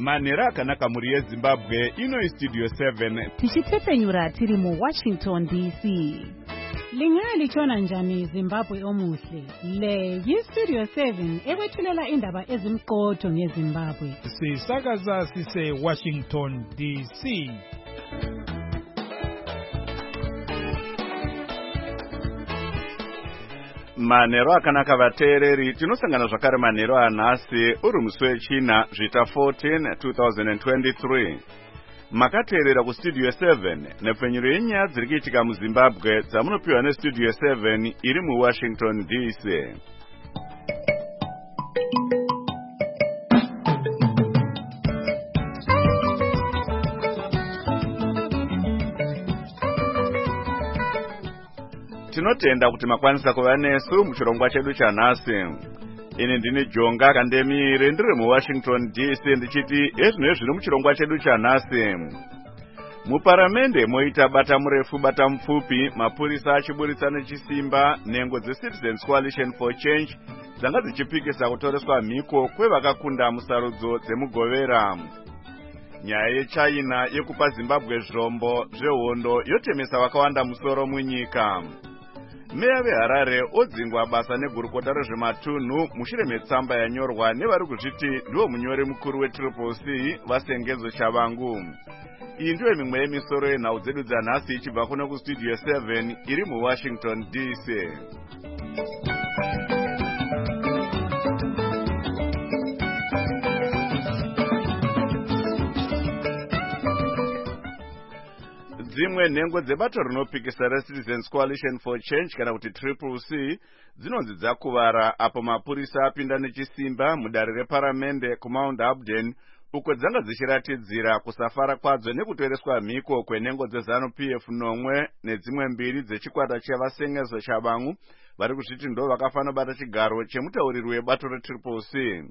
Manhero akanaka muri yeZimbabwe ino Studio 7 tichitepenyura tiri muWashington DC. Lingalitshona njani Zimbabwe omuhle? Le yiStudio 7 ekwethulela indaba ezimqotho ngeZimbabwe. Sisakaza sise Washington DC. Manhero akanaka vateereri, tinosangana zvakare manhero anhasi uri musi wechina zvita 14 2023. Makateerera kuStudio 7 nepfenyuro yenyaya dziri kuitika muZimbabwe dzamunopiwa neStudio 7 iri muWashington DC. Tinotenda kuti makwanisa kuva nesu muchirongwa chedu chanhasi. Ini ndini Jonga Kandemire ndiri muWashington DC ndichiti ezvino zviri muchirongwa chedu chanhasi. Muparamende moita bata murefu bata mupfupi, mapurisa achiburitsa nechisimba nhengo dzeCitizens Coalition for Change dzanga dzichipikisa kutoreswa mhiko kwevakakunda musarudzo dzemugovera. Nyaya yeChina yekupa Zimbabwe zvombo zvehondo yotemesa vakawanda musoro munyika. Meya veHarare odzingwa basa negurukota rezvematunhu mushure metsamba yanyorwa nevari kuzviti ndiwo munyori mukuru weCCC vasengezo Chavangu. Iyi ndiyo mimwe yemisoro yenhau dzedu dzanhasi ichibva kuno kuStudio 7 iri muWashington DC. Dzimwe nhengo dzebato rinopikisa reCitizens Coalition for Change kana kuti CCC dzinonzi dzakuvara apo mapurisa apinda nechisimba mudare reparamende kuMount Abden uko dzanga dzichiratidzira kusafara kwadzo nekutoreswa mhiko kwenhengo dzeZANU-PF nomwe nedzimwe mbiri dzechikwata chevasengezo Chavangu vari kuzviti ndo vakafanira bata chigaro chemutauriri webato reCCC.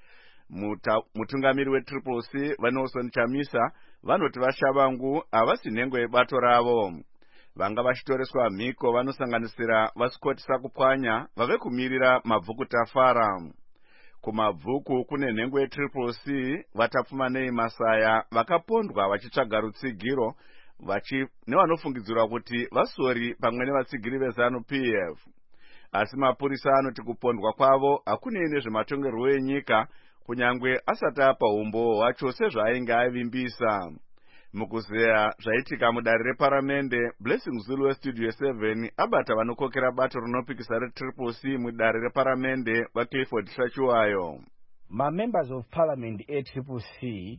Mutungamiri weCCC vaNelson Chamisa vanoti vaChavangu havasi nhengo yebato ravo. Vanga vachitoreswa mhiko vanosanganisira vaScott Sakupwanya vave kumirira Mabvuku Tafara. Kumabvuku kune nhengo yeCCC vatapfumanei Masaya vakapondwa vachitsvaga rutsigiro nevanofungidzirwa kuti vasori pamwe nevatsigiri veZANU-PF. Asi mapurisa anoti kupondwa kwavo hakunei nezvematongerwo enyika kunyangwe asati apa umbo hwacho sezvaainge avimbisa. Mukuzeya zvaitika mudare reparamende, Blessing Zulu weStudio 7 abata vanokokera bato rinopikisa reCCC mudare reparamende vaClifford Shachiwayo. Members of Parliament eCCC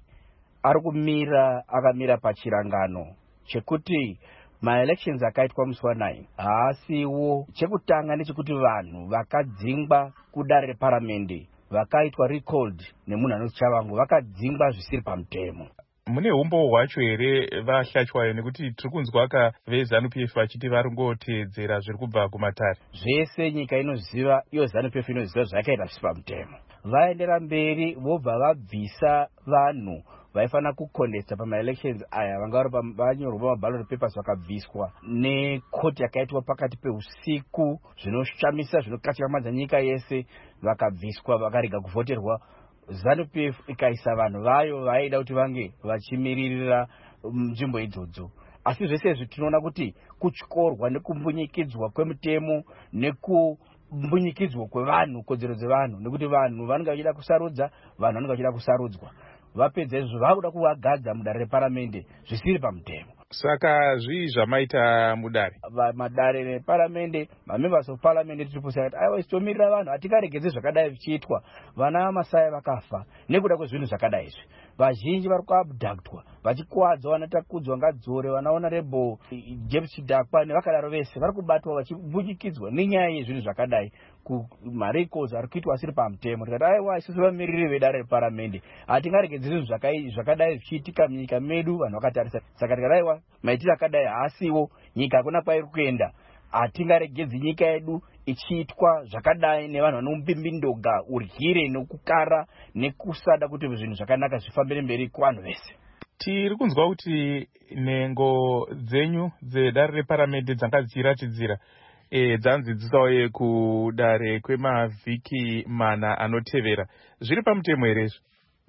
akamira pachirangano chekuti ma-elections akaitwa musi wa9 haasiwo. Chekutanga nechekuti vanhu vakadzingwa kudare reparamende vakaitwa recalled nemunhu anonzi Chavangu vakadzingwa zvisiri pamutemo. Mune umbo hwacho here vaHlachwayo nekuti tiri kunzwa veZANU-PF vachiti vari ngoteedzera zviri kubva kumatare? Zvese nyika inoziva, iyo ZANU-PF inoziva zvakaita zvisi pamutemo. Vaendera mberi vobva vabvisa vanhu vaifana kukonesta pama-elections aya vanga vanyorwa pamaballot papers vakabviswa nekoti yakaitwa pakati peusiku zvinoshamisa zvinokatyamadza nyika yese, vakabviswa vakarega kuvhoterwa. ZANU-PF ikaisa vanhu vayo vaida kuti vange vachimiririra nzvimbo idzodzo. Asi zvese izvi tinoona kuti kutyorwa nekumbunyikidzwa kwemutemo nekumbunyikidzwa kwevanhu, kodzero dzevanhu, nekuti vanhu vanenge vachida kusarudza, vanhu vanenge vachida kusarudzwa. Vapedza izvo vakuda kuvagadza mudare reparamende zvisiri pamutemo. Saka zvii zvamaita mudare? Madare reparamende, ma-members of parliament tiriposakati aiwa isitomirira vanhu hatikaregedze zvakadai vichiitwa. Vana Masaya vakafa nekuda kwezvinhu zvakadai izvi. Vazhinji vari kuabductwa vachikuwadza, vanatakudzwa ngadzore, vanaona rebo James Chidakwa nevakadaro vese vari kubatwa vachibunyikidzwa nenyaya yezvinhu zvakadai kumarecalls ari kuitwa asiri pamutemo. Tikati aiwa isusu vamiriri vedare reparamende hatingaregedze zvinhu zvakadai zvichiitika munyika medu, vanhu vakatarisa. Saka tikati aiwa maitiro akadai haasiwo, nyika hakuna kwairi kuenda, hatingaregedzi nyika yedu ichiitwa zvakadai nevanhu vanomubimbindoga uryire nekukara nekusada kuti zvinhu zvakanaka zvifambire mberi kuvanhu vese. Tiri kunzwa kuti nhengo dzenyu dzedare reparamende dzanga dzichiratidzira dzanzidzisawo kudare kwemavhiki mana anotevera. Zviri pamutemo here?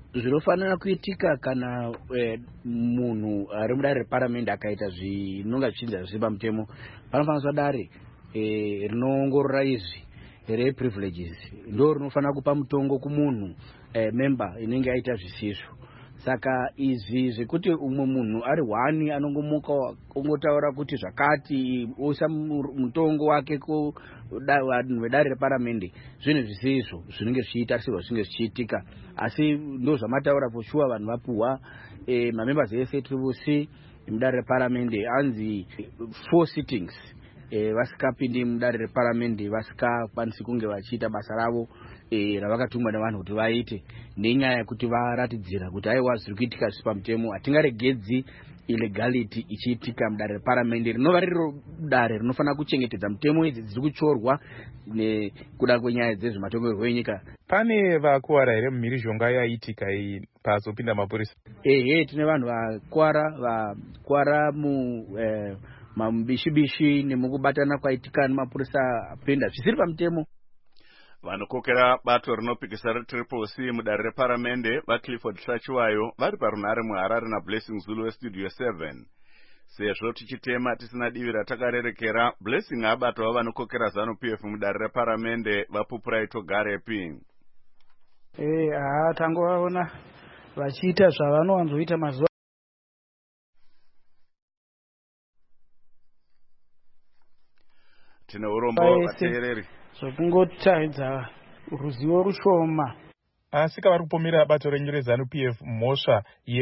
Zvinofanira kuitika kana munhu ari mudare reparamende akaita zvinonga zvichinzi hazvisi pamutemo, panofanira dare rinoongorora izvi reprivileges ndo rinofanira kupa mutongo kumunhu member inenge aita zvisizvo. Saka izvi zvekuti umwe munhu ari wani anongomuka ongotaura kuti zvakati oisa mutongo wake kuvanhu vedare reparamende, zvinhu zvisizvo zvinenge zvichitarisirwa zvinenge zvichiitika. Asi ndo zvamataura for sure vanhu vapuhwa mamembers ese tribusi mudare reparamende anzi 4 sittings vasikapindi mudare reparamende vasikakwanisi kunge vachiita basa ravo ravakatumwa nevanhu kuti vaite, nenyaya yekuti varatidzira kuti aiwa zviri kuitika zvisi pamutemo. Hatingaregedzi illegality ichiitika mudare reparamende rinova riro dare rinofanira kuchengetedza mutemo idzi dziri kuchorwa nekuda kwenyaya dzezvematongerwo enyika. Pane vakuwara here mumhirizhonga yaitika iyi pazopinda mapurisa? Tine vanhu vakuwara mubishi nemukubatana kwaitika nemapurisa apenda zvisiri pamutemo. Vanokokera bato rinopikisa retriple C mudare reparamende vaClifford Hlachiwayo vari parunhare muHarare naBlessing Zulu westudio 7. Sezvo tichitema tisina divi ratakarerekera, Blessing abatwa vanokokera ZANU-PF mudare reparamende vaPupuraito Garepi. Tangovaona vachiita zvavanowanzoita mazuva. Tine urombo vateereri zvokungotaridza ruzivo rushoma. Asi kavari kupomera bato renyu reZANU-PF mhosva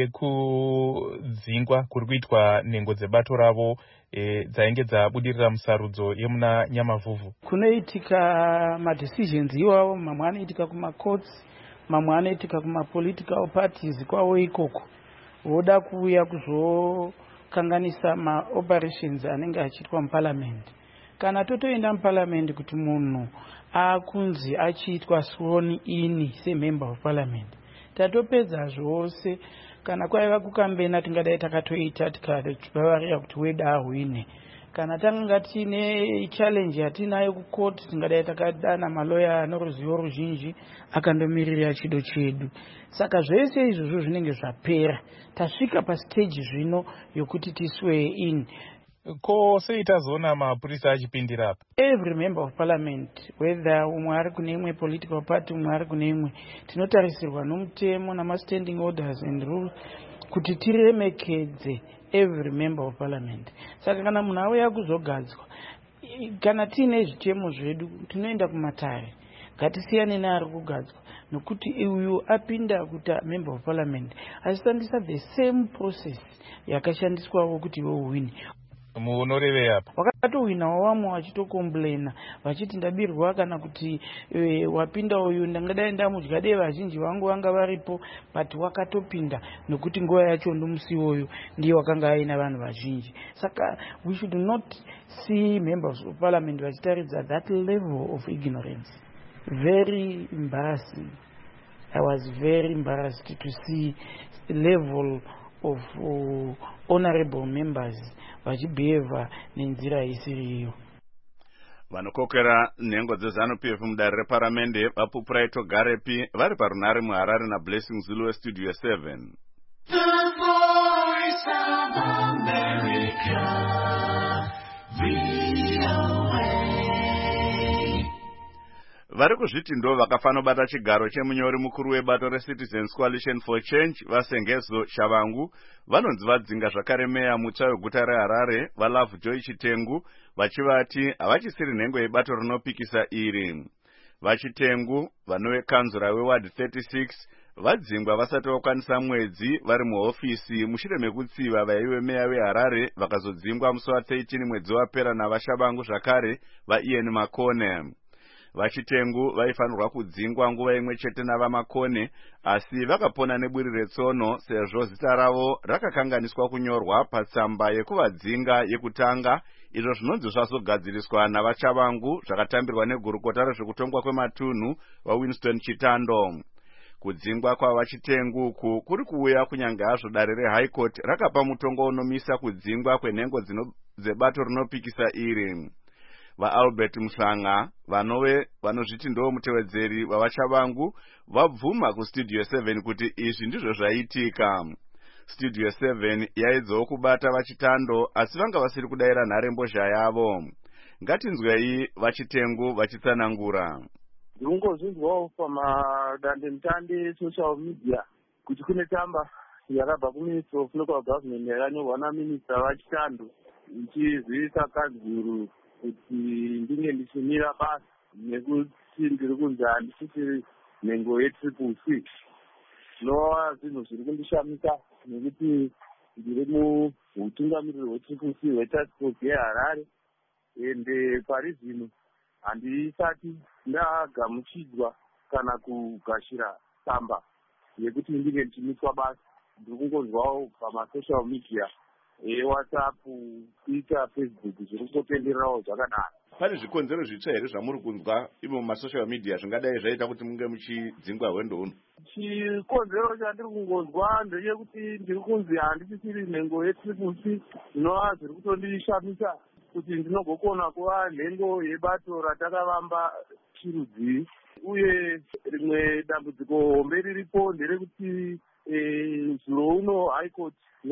yekudzingwa kuri kuitwa nhengo dzebato ravo dzainge dzabudirira musarudzo yemuna Nyamavhuvhu. Kunoitika madecisions iwawo, mamwe anoitika kumacourts, mamwe anoitika kumapolitical parties kwawo ikoko. Voda kuuya kuzokanganisa maoperations anenge achiitwa muparliament. Kana totoenda muparliament kuti munhu akunzi achiitwa sworn in semember of parliament, tatopedza zvose. Kana kwaiva kukambena tingadai takatoita tikavarira kuti weda ahwine. Kana tanga tine challenge yatinayo kucourt tingadai takadana maloya anoruzivo ruzhinji akandomirira chido chedu. Saka zvese izvozvo zvinenge zvapera, tasvika pastage zvino yokuti tiswe in. Ko sei tazoona mapurisa achipindira apa? Every member of parliament, whether umwe ari kune imwe political party umwe ari kune imwe, tinotarisirwa nomutemo namastanding orders and rules kuti tiremekedze every member of parliament. Saka kana munhu auya kuzogadzwa, kana tiine zvitemo zvedu tinoenda kumatare, ngatisiyane neari kugadzwa, nokuti uyu apinda kuita member of parliament achishandisa the same process yakashandiswawo kuti vohwini. Munorevei apa? Wakatohwinawo vamwe vachitokomplaina vachiti ndabirwa kana kuti wapinda uyu ndangadai ndamudya dei vazhinji vangu vanga varipo, but wakatopinda nokuti nguva yacho ndomusi uyu ndiye wakanga aina vanhu vazhinji. Saka we should not see members of parliament vachitaridza that level of ignorance. Very embarrassing. I was very embarrassed to see the level of honorable members vachibehave nenzira isiriyo. Vanokokera nhengo dzeZANU-PF mudare reparamende vaPupuraito Garepi vari parunhare muHarare naBlessing Zulu westudio 7. The Voice of America, vari kuzviti ndo vakafanobata chigaro chemunyori mukuru webato reCitizens Coalition for Change vaSengezo Shavangu vanonzi vadzinga zvakare meya mutsva weguta reHarare vaLovejoy Chitengu vachivati havachisiri nhengo yebato rinopikisa iri. VaChitengu vanove kanzura weward 36 vadzingwa vasati vakwanisa mwedzi vari muhofisi mushure mekutsiva vaive meya weHarare vakazodzingwa musi wa13 mwedzi wapera navaShavangu zvakare vaIan Makone. VaChitengu vaifanirwa kudzingwa nguva imwe chete navaMakone, asi vakapona neburi retsono sezvo zita ravo rakakanganiswa kunyorwa patsamba yekuvadzinga yekutanga, izvo zvinonzi zvazogadziriswa navaShavangu zvakatambirwa negurukota rezvekutongwa kwematunhu vaWinston Chitando. Kudzingwa kwavaChitengu uku kuri kuuya kunyange hazvo dare reHigh Court rakapa mutongo unomisa kudzingwa kwenhengo dzebato rinopikisa iri. vaAlbert Mhlanga vanove vanozviti ndo mutevedzeri wavachavangu vabvuma kustudio 7 kuti izvi ndizvo zvaitika. Studio 7 yaedzawo kubata vachitando asi vanga vasiri kudaira nharembozha yavo. Ngatinzwei vachitengu vachitsanangura. Ndingozvinzwawo pamadandemutande social media kuti kune tsamba yakabva kuministry of local government yakanyorwa naminista vachitando ichizivisa Kanzuru kuti ndinge ndichimira basa nekuti ndiri kunzi handisisiri nhengo yeCCC. Zvinova zvinhu zviri kundishamisa nekuti ndiri muhutungamiriri hweCCC hwetask force yeHarare ende pari zvino handisati ndagamuchidzwa kana kugashira tsamba yekuti ndinge ndichimiswa basa. Ndiri kungonzwawo pamasocial media eWhatsApp, Twitter, Facebook zviri kungotendererawo zvakadaro. Pane zvikonzero zvitsva here zvamuri kunzwa imo mumasocial media zvingadai zvaita kuti munge muchidzingwa hwendo huno? Chikonzero chandiri kungonzwa ndechekuti ndiri kunzi handisisiri nhengo yeCCC. Zvinova zviri kutondishamisa kuti ndinogokona kuva nhengo yebato ratakavamba chirudzii. Uye rimwe dambudziko hombe riripo nderekuti zuro uno High Court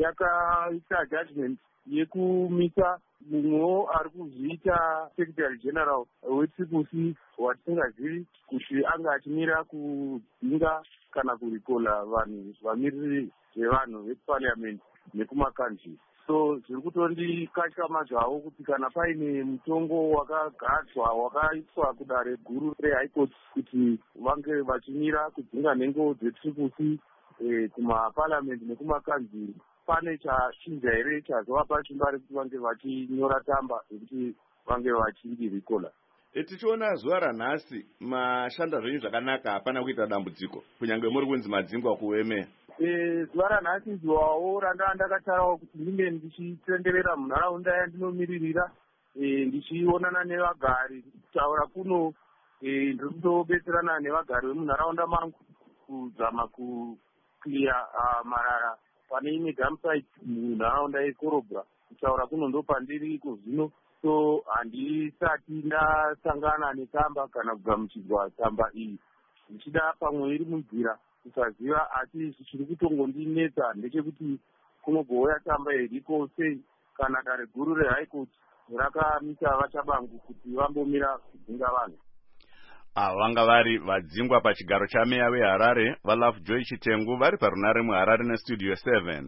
yakaita judgment yekumisa mumwewo ari kuzviita Secretary General weCCC watisingazivi kuti anga achimira kudzinga kana kurikola vanhu vamiriri vevanhu veparliament nekumakanji. So zviri kutondikatyamadzawo kuti kana paine mutongo wakagadzwa wakaiswa kudare guru reHigh Court kuti vange vachimira kudzinga nhengo dzeCCC kumaparliament nekumakanji, pane chachinja here chazovapa simba rekuti vange vachinyora tsamba yekuti vange vachirikola. Tichiona zuva ranhasi mashanda zvenyu zvakanaka, hapana kuita dambudziko kunyange muri kunzi madzingwa kuwemeya. Zuva ranhasi zuvawo ndakatarawo kuti ndinge ndichitenderera munharaunda yandinomiririra ndichionana nevagari kutaura kuno ndiri kutobetserana nevagari vemunharaunda mangu kuzama kukliya marara pane imwe dumsite munharaunda yeKorobra. Kutaura kuno ndo pandiri iko zvino, so handisati ndasangana netsamba kana kugamuchidzwa tsamba iyi. Ndichida pamwe iri munzira kusaziva, asi zvichiri kutongondinetsa ndechekuti kunogouya tsamba iriko sei kana dare guru reHigh Court rakamisa vachabangu kuti vambomira kudzinga vanhu. Vanga vari vadzingwa pachigaro chameya weHarare vaLovejoy Chitengu vari parunare muHarare nestudio 7.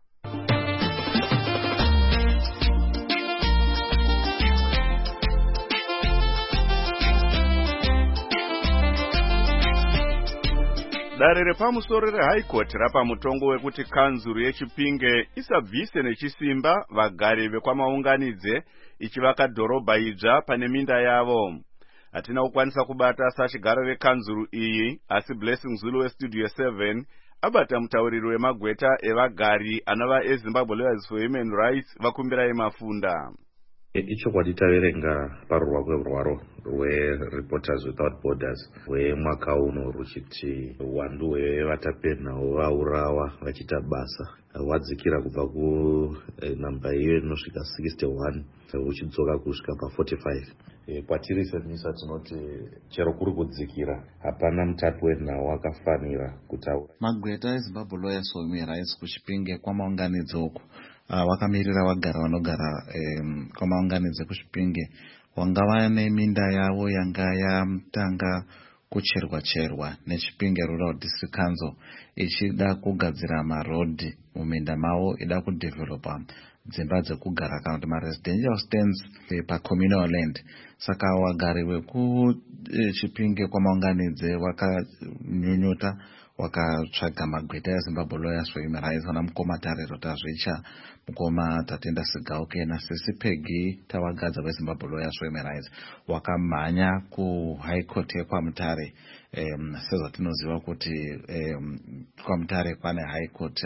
Dare repamusoro reHigh Court rapa mutongo wekuti Kanzuru yeChipinge isabvise nechisimba vagari vekwamaunganidze ichivaka dhorobha idzva pane minda yavo. Hatina kukwanisa kubata sachigaro vekanzuru iyi, asi Blessing Zulu westudio 7 abata mutauriri wemagweta evagari anova eZimbabwe Lawyers for Human Rights vakumbirai mafunda. Ichokwadi taverenga parurwa kwerwaro rweReporters Without Borders rwemwaka uno ruchiti uwandu hwevatapeni vaurawa vachita basa hwadzikira kubva kunhamba iyo inosvika 61 uchidzoka kusvika pa45. Kwatiri semisa tinoti chero kuri kudzikira hapana mutapi wenhau akafanira kutaura. Magweta eZimbabwe Lawyers for Human Rights kuChipinge kwamaunganidze uku vakamirira vagara vanogara kwamaunganidze kuChipinge wangava neminda yavo yanga yatanga kucherwa neChipinge Rural District Council ichida kugadzira marodhi muminda mavo, ida kudevelopa dzimba dzekugara kana kuti maresidential stands pacommunal land. Saka wagari vekuChipinge kwamaunganidze vakanyunyuta wakatsvaga magweta eZimbabwe Lawyers for Human Rights vana mukoma Tarero Tazvicha, mukoma Tatenda Sigauke naSisi Peggy Tavagadza veZimbabwe Lawyers for Human Rights wakamhanya kuHigh Court yeKwaMutare. Sezvatinoziva kuti kwaMutare kwane High Court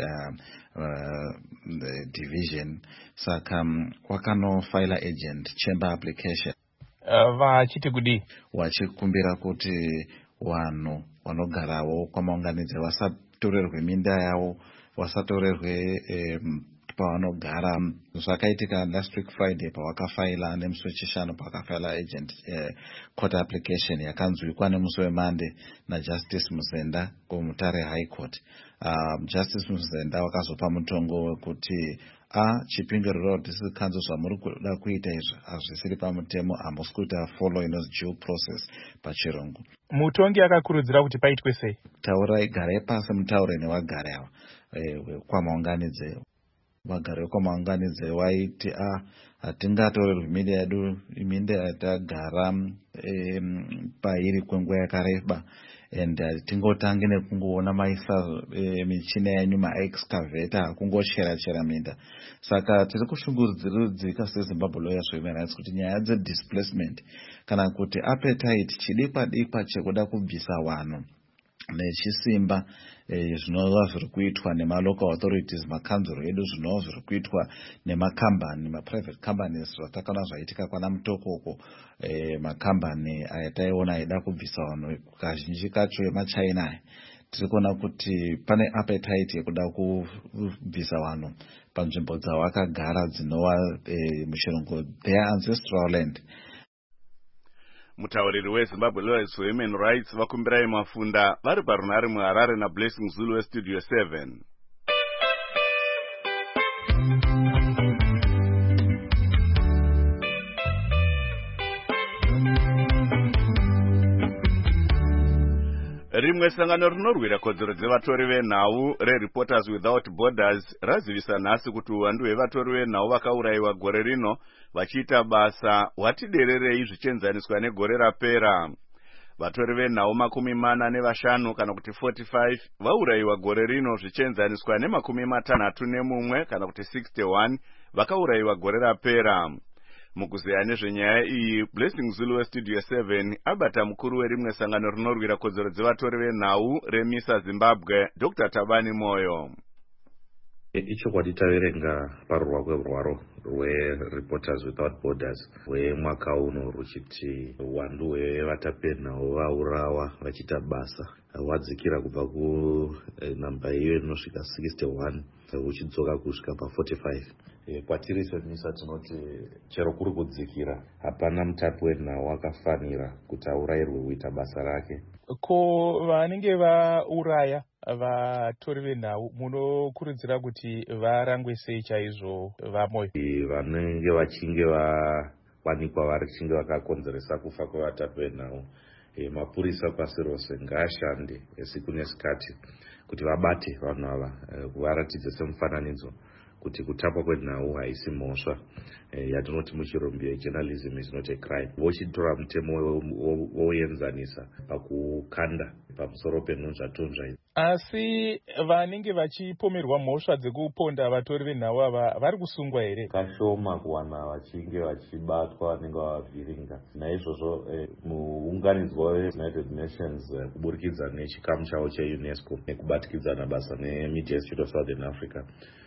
division, saka wakanofaila agent chamber application vachiti kudi wachikumbira kuti vanhu vanogarawo kwamaunganidze vasatorerwe minda yavo, vasatorerwe pavanogara. Zvakaitika last week Friday pawakafaila nemusi wechishanu pawakafaila agent court application yakanzwikwa nemusi weMonday naJustice Muzenda kuMutare High Court. Justice Muzenda wakazopa mutongo wekuti Chipinge Rural District Council zvamuri kuda kuita izvi hazvisiri pamutemo, hamusi kuita follow inonzi due process pachirungu. Mutongi akakurudzira kuti paitwe sei? Taurai, garai pasi mutaure nevagari ava kwamaunganidze. Vagari vekwamaunganidze vaiti hatingatorerwi minda yedu, minda yatagara pairi kwenguva yakareba, and tingotange nekungoona maisa michina yenyu maexcavator hakungochera minda. Saka tiri kushungurudzika seZimbabwe Lawyers Women Rights kuti nyaya dzedisplacement kana kuti appetite chidikwa chekuda kubvisa vanhu nechisimba zvinova zviri kuitwa nemalocal authorities, makanzuro edu, zvinova zviri kuitwa nemakambani, maprivate companies zvatakaona zvaitika kwana Mutokoko, makambani ayataiona aida kubvisa vanhu kazhinji kacho emachina. Tiri kuona kuti pane appetite yekuda kubvisa vanhu panzvimbo dzavakagara dzinova muchirungu their ancestral land. Mutauriri weZimbabwe Lawyers Women Rights vakumbirai Mafunda vari parunare muHarare naBlessing Zulu weStudio 7. Rimwe sangano rinorwira kodzero dzevatori venhau reReporters Without Borders razivisa nhasi kuti uwandu hwevatori venhau vakaurayiwa gore rino vachiita basa watidererei zvichienzaniswa negore rapera. Vatori venhau 45 kana kuti 45 vaurayiwa gore rino zvichienzaniswa ne61 kana kuti 61 vakaurayiwa gore rapera. Mukuzeya nezvenyaya iyi, Blessing Zulu weStudio 7 abata mukuru werimwe sangano rinorwira kodzero dzevatori venhau reMISA Zimbabwe, Dr. Tabani Moyo. Ichokwadi taverenga parurwa kwerwaro rweReporters Without Borders rwemwaka uno ruchiti uwandu hwevatapenhau vaurawa vachiita basa hwadzikira kubva kunhamba iyo inosvika 61 huchidzoka kusvika pa45. Kwatiri seMISA tinoti chero kuri kudzikira hapana mutapi wenhau akafanira kuti aurayirwe kuita basa rake. Ko vanenge vauraya vatori venhau munokurudzira kuti varangwe sei chaizvo vaMoyo? Vanenge vachinge vawanikwa vachinge vakakonzeresa kufa kwevatapi venhau, mapurisa pasi rose ngaashande siku nesikati kuti vabate vanhu ava, kuvaratidze semufananidzo kuti kutapwa kwenhau haisi mhosva yatinoti muchirombi yejournalism is not a crime. Vochitora mutemo voenzanisa pakukanda pamusoro penhonzvatonzva. Asi vanenge vachipomerwa mhosva dzekuponda vatori venhau ava vari kusungwa here? Kashoma kuwana vachinge vachibatwa vanenge vavhiringa. Naizvozvo muunganidzwa weUnited Nations kuburikidza nechikamu chavo cheUNESCO nekubatikidzana basa neMedia Institute of Southern Africa,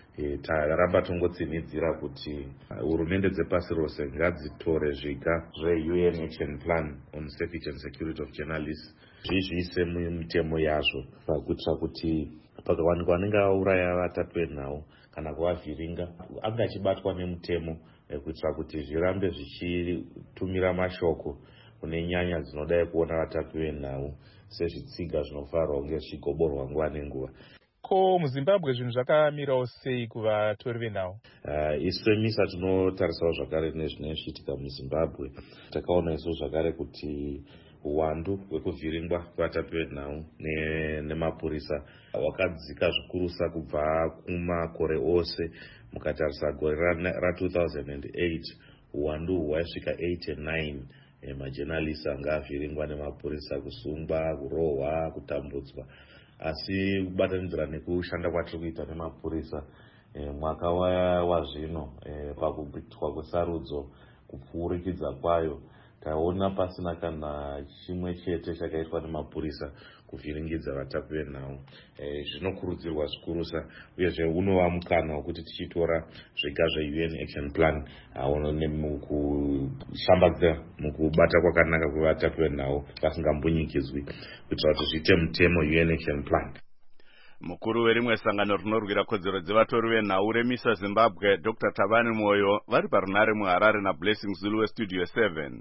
taramba tongotsinidzira kuti hurumende dzepasi rose ngadzitore zviga zveUN Action Plan on Safety and Security of Journalists zviise mumitemo yazvo pakuitira kuti pakawanikwa vanenge vauraya vatapi venhau kana kuvavhiringa anga achibatwa nemutemo kuitira kuti zvirambe zvichitumira mashoko kune nyanya dzinodai kuona vatapi venhau sezvitsiga zvinofanirwa kunge zvichigoborwa nguva nenguva. Ko muZimbabwe zvinhu zvakamirawo sei kuvatori venhau? Isu seMISA tinotarisawo zvakare nezvinenge zvichiitika muZimbabwe. Takaona isu zvakare kuti uwandu hwekuvhiringwa kwevatapi venhau nemapurisa hwakadzika zvikurusa kubva kumakore ose. Mukatarisa gore ra2008 uwandu hwaisvika 89 majournalists anga avhiringwa nemapurisa, kusungwa, kurohwa, kutambudzwa. Asi kubatanidzira nekushanda kwatiri kuita nemapurisa mwaka wazvino pakuitwa kwesarudzo kupfuurikidza kwayo taona pasina kana chimwe chete chakaitwa nemapurisa kuvhiringidza vatapi venhau. Zvinokurudzirwa zvikurusa uyezve unova mukana wekuti tichitora zviga zveUN Action Plan mukushambadza mukubata kwakanaka kwevatapi venhau pasingambunyikidzwi kuitira kuti zviite mutemo UN Action Plan. Mukuru werimwe sangano rinorwira kodzero dzevatori venhau remisa Zimbabwe Dr. Tabani Moyo vari parunare muHarare naBlessing Zulu weStudio 7.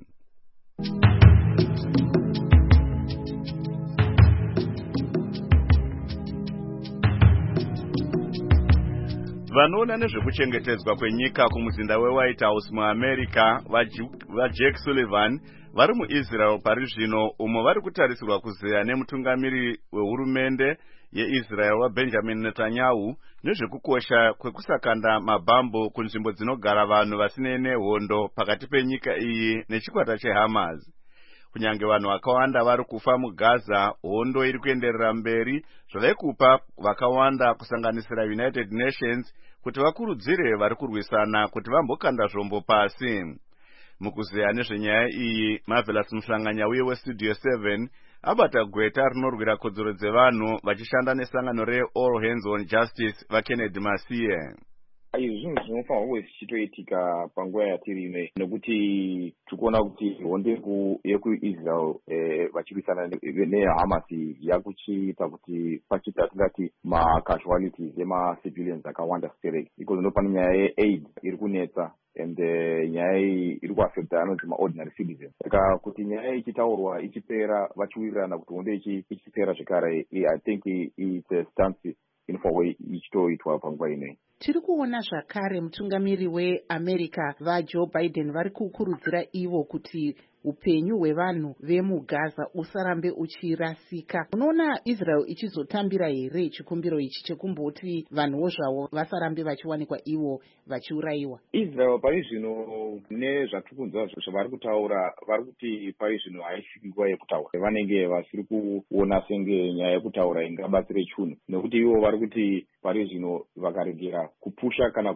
Vanoona nezvekuchengetedzwa kwenyika kumuzinda weWhite House muAmerica vaJake Sullivan vari muIsrael pari zvino umo vari kutarisirwa kuzeya nemutungamiri wehurumende yeIsrael waBenjamin Netanyahu nezvekukosha kwekusakanda mabhambo kunzvimbo dzinogara vanhu vasinei nehondo pakati penyika iyi nechikwata cheHamas. Kunyange vanhu vakawanda vari kufa muGaza, hondo iri kuenderera mberi zvave kupa vakawanda kusanganisira United Nations kuti vakurudzire vari kurwisana kuti vambokanda zvombo pasi. Mukuzeya nezvenyaya iyi, Marvelous Muhlanganyauye weStudio 7 abata gweta rinorwira kodzero dzevanhu vachishanda nesangano reAll Hands on Justice vaKennedy Masiye. Izvi zvinhu zvinofanirwa kuve zvichitoitika panguva yatiri inoyi nekuti tikuona kuti hondo yekuIsrael vachirwisana neHamas yakuchiita kuti pachiita tingati macasualties emacivilians akawanda sitereki. Iko zvino pane nyaya yeaid iri kunetsa and nyaya iyi iri kuafecta anonzi maordinary citizens. Saka kuti nyaya ichitaurwa ichipera vachiwirirana kuti hondo ichipera zvekare, I think it's a stance inofanirwa ichitoitwa panguva inoyi. Tiri kuona zvakare mutungamiri weAmerica vaJoe Biden vari kukurudzira ivo kuti upenyu hwevanhu vemuGaza usarambe uchirasika. Unoona Israel ichizotambira here chikumbiro ichi chekumboti vanhuwo zvavo vasarambe vachiwanikwa ivo vachiurayiwa? Israel pari zvino nezvatikunzwa zvavari kutaura, vari kuti pari zvino haisviki nguva yekutaura. Vanenge vasiri kuona senge nyaya yekutaura ingabatsire chinhu, nekuti ivo vari kuti pari zvino vakaregera kupusha kana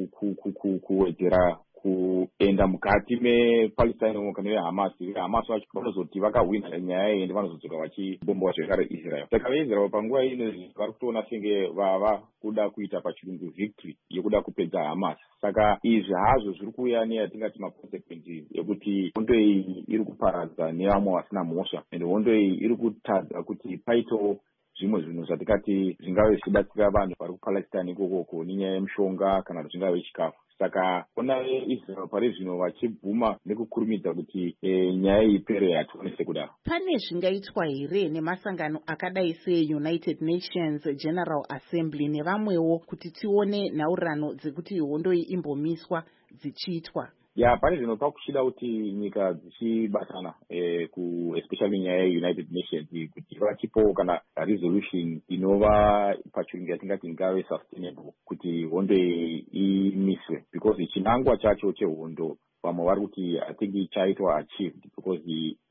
kuwedzera kuenda mukati mePalestine kana veHamas vacho vanozoti vakahwina nyaya iyi ende vanozodzoka vachibombawo zvekare Israel. Saka veIsrael panguva ino vari kutoona senge vava kuda kuita pachirungu victory yekuda kupedza Hamas. Saka izvi hazvo zviri kuuya neyatingati maconsequences ekuti hondo iyi iri kuparadza nevamwe vasina mhosva, ende hondo iyi iri kutadza kuti paitewo zvimwe zvinhu zvatingati zvingave zvichibatsira vanhu vari kuPalestine ikoko nenyaya yemushonga kana kuti zvingave chikafu. Saka ona Israel pari zvino vachibvuma nekukurumidza kuti nyaya ipere yationese kudaro. Pane zvingaitwa here nemasangano akadai seUnited Nations General Assembly nevamwewo kuti tione nhaurirano dzekuti hondo iyi imbomiswa dzichiitwa? Pane zvino pakuchida kuti nyika dzichibatana especially nyaya yeUnited Nations kuti vachipowo kana resolution inova pachirungu yatingati ingave sustainable kuti hondo imiswe, because chinangwa chacho chehondo vamwe vari kuti I think chaitwa achieved because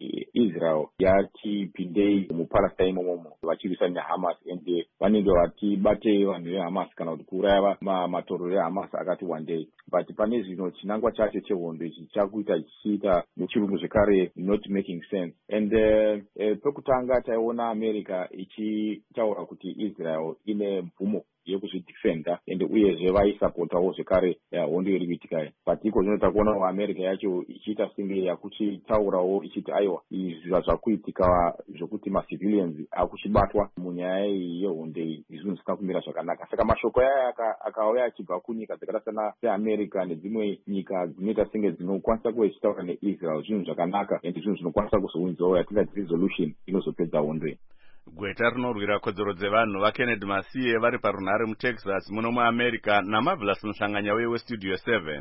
Israel yachipindei muPalestine imomo vachirwisana neHamas ende vanenge vachibate vanhu veHamas kana kuti kuuraya matorero eHamas akati one day. But pane zvino chinangwa chacho chehondo ichi chakuita chichiita muchirungu zvekare not making sense. And pekutanga taiona America ichitaura kuti Israel ine mvumo yekuzvidefenda ende uyezve vaisapotawo zvekare hondo iri kuitika. But iko zvino takuonawo America yacho ichiita senge yakuchitaurawo ichiti aiwa izvi zvakuitika zvokuti macivilians akuchibatwa munyaya iyi yehondo iyi zvinhu zvisina kumira zvakanaka. Saka mashoko aya akauya achibva kunyika dzakasiyana seAmerica nedzimwe nyika dzinoita senge dzinokwanisa kuve zichitaura neIsrael zvinhu zvakanaka ende zvinhu zvinokwanisa kuzounzawo yatingati resolution inozopedza hondo iyi. Gweta rinorwira kodzero dzevanhu vaKennedy Masiye vari parunhare muTexas muno muAmerica naMarvelous Muhlanganyauye weStudio 7.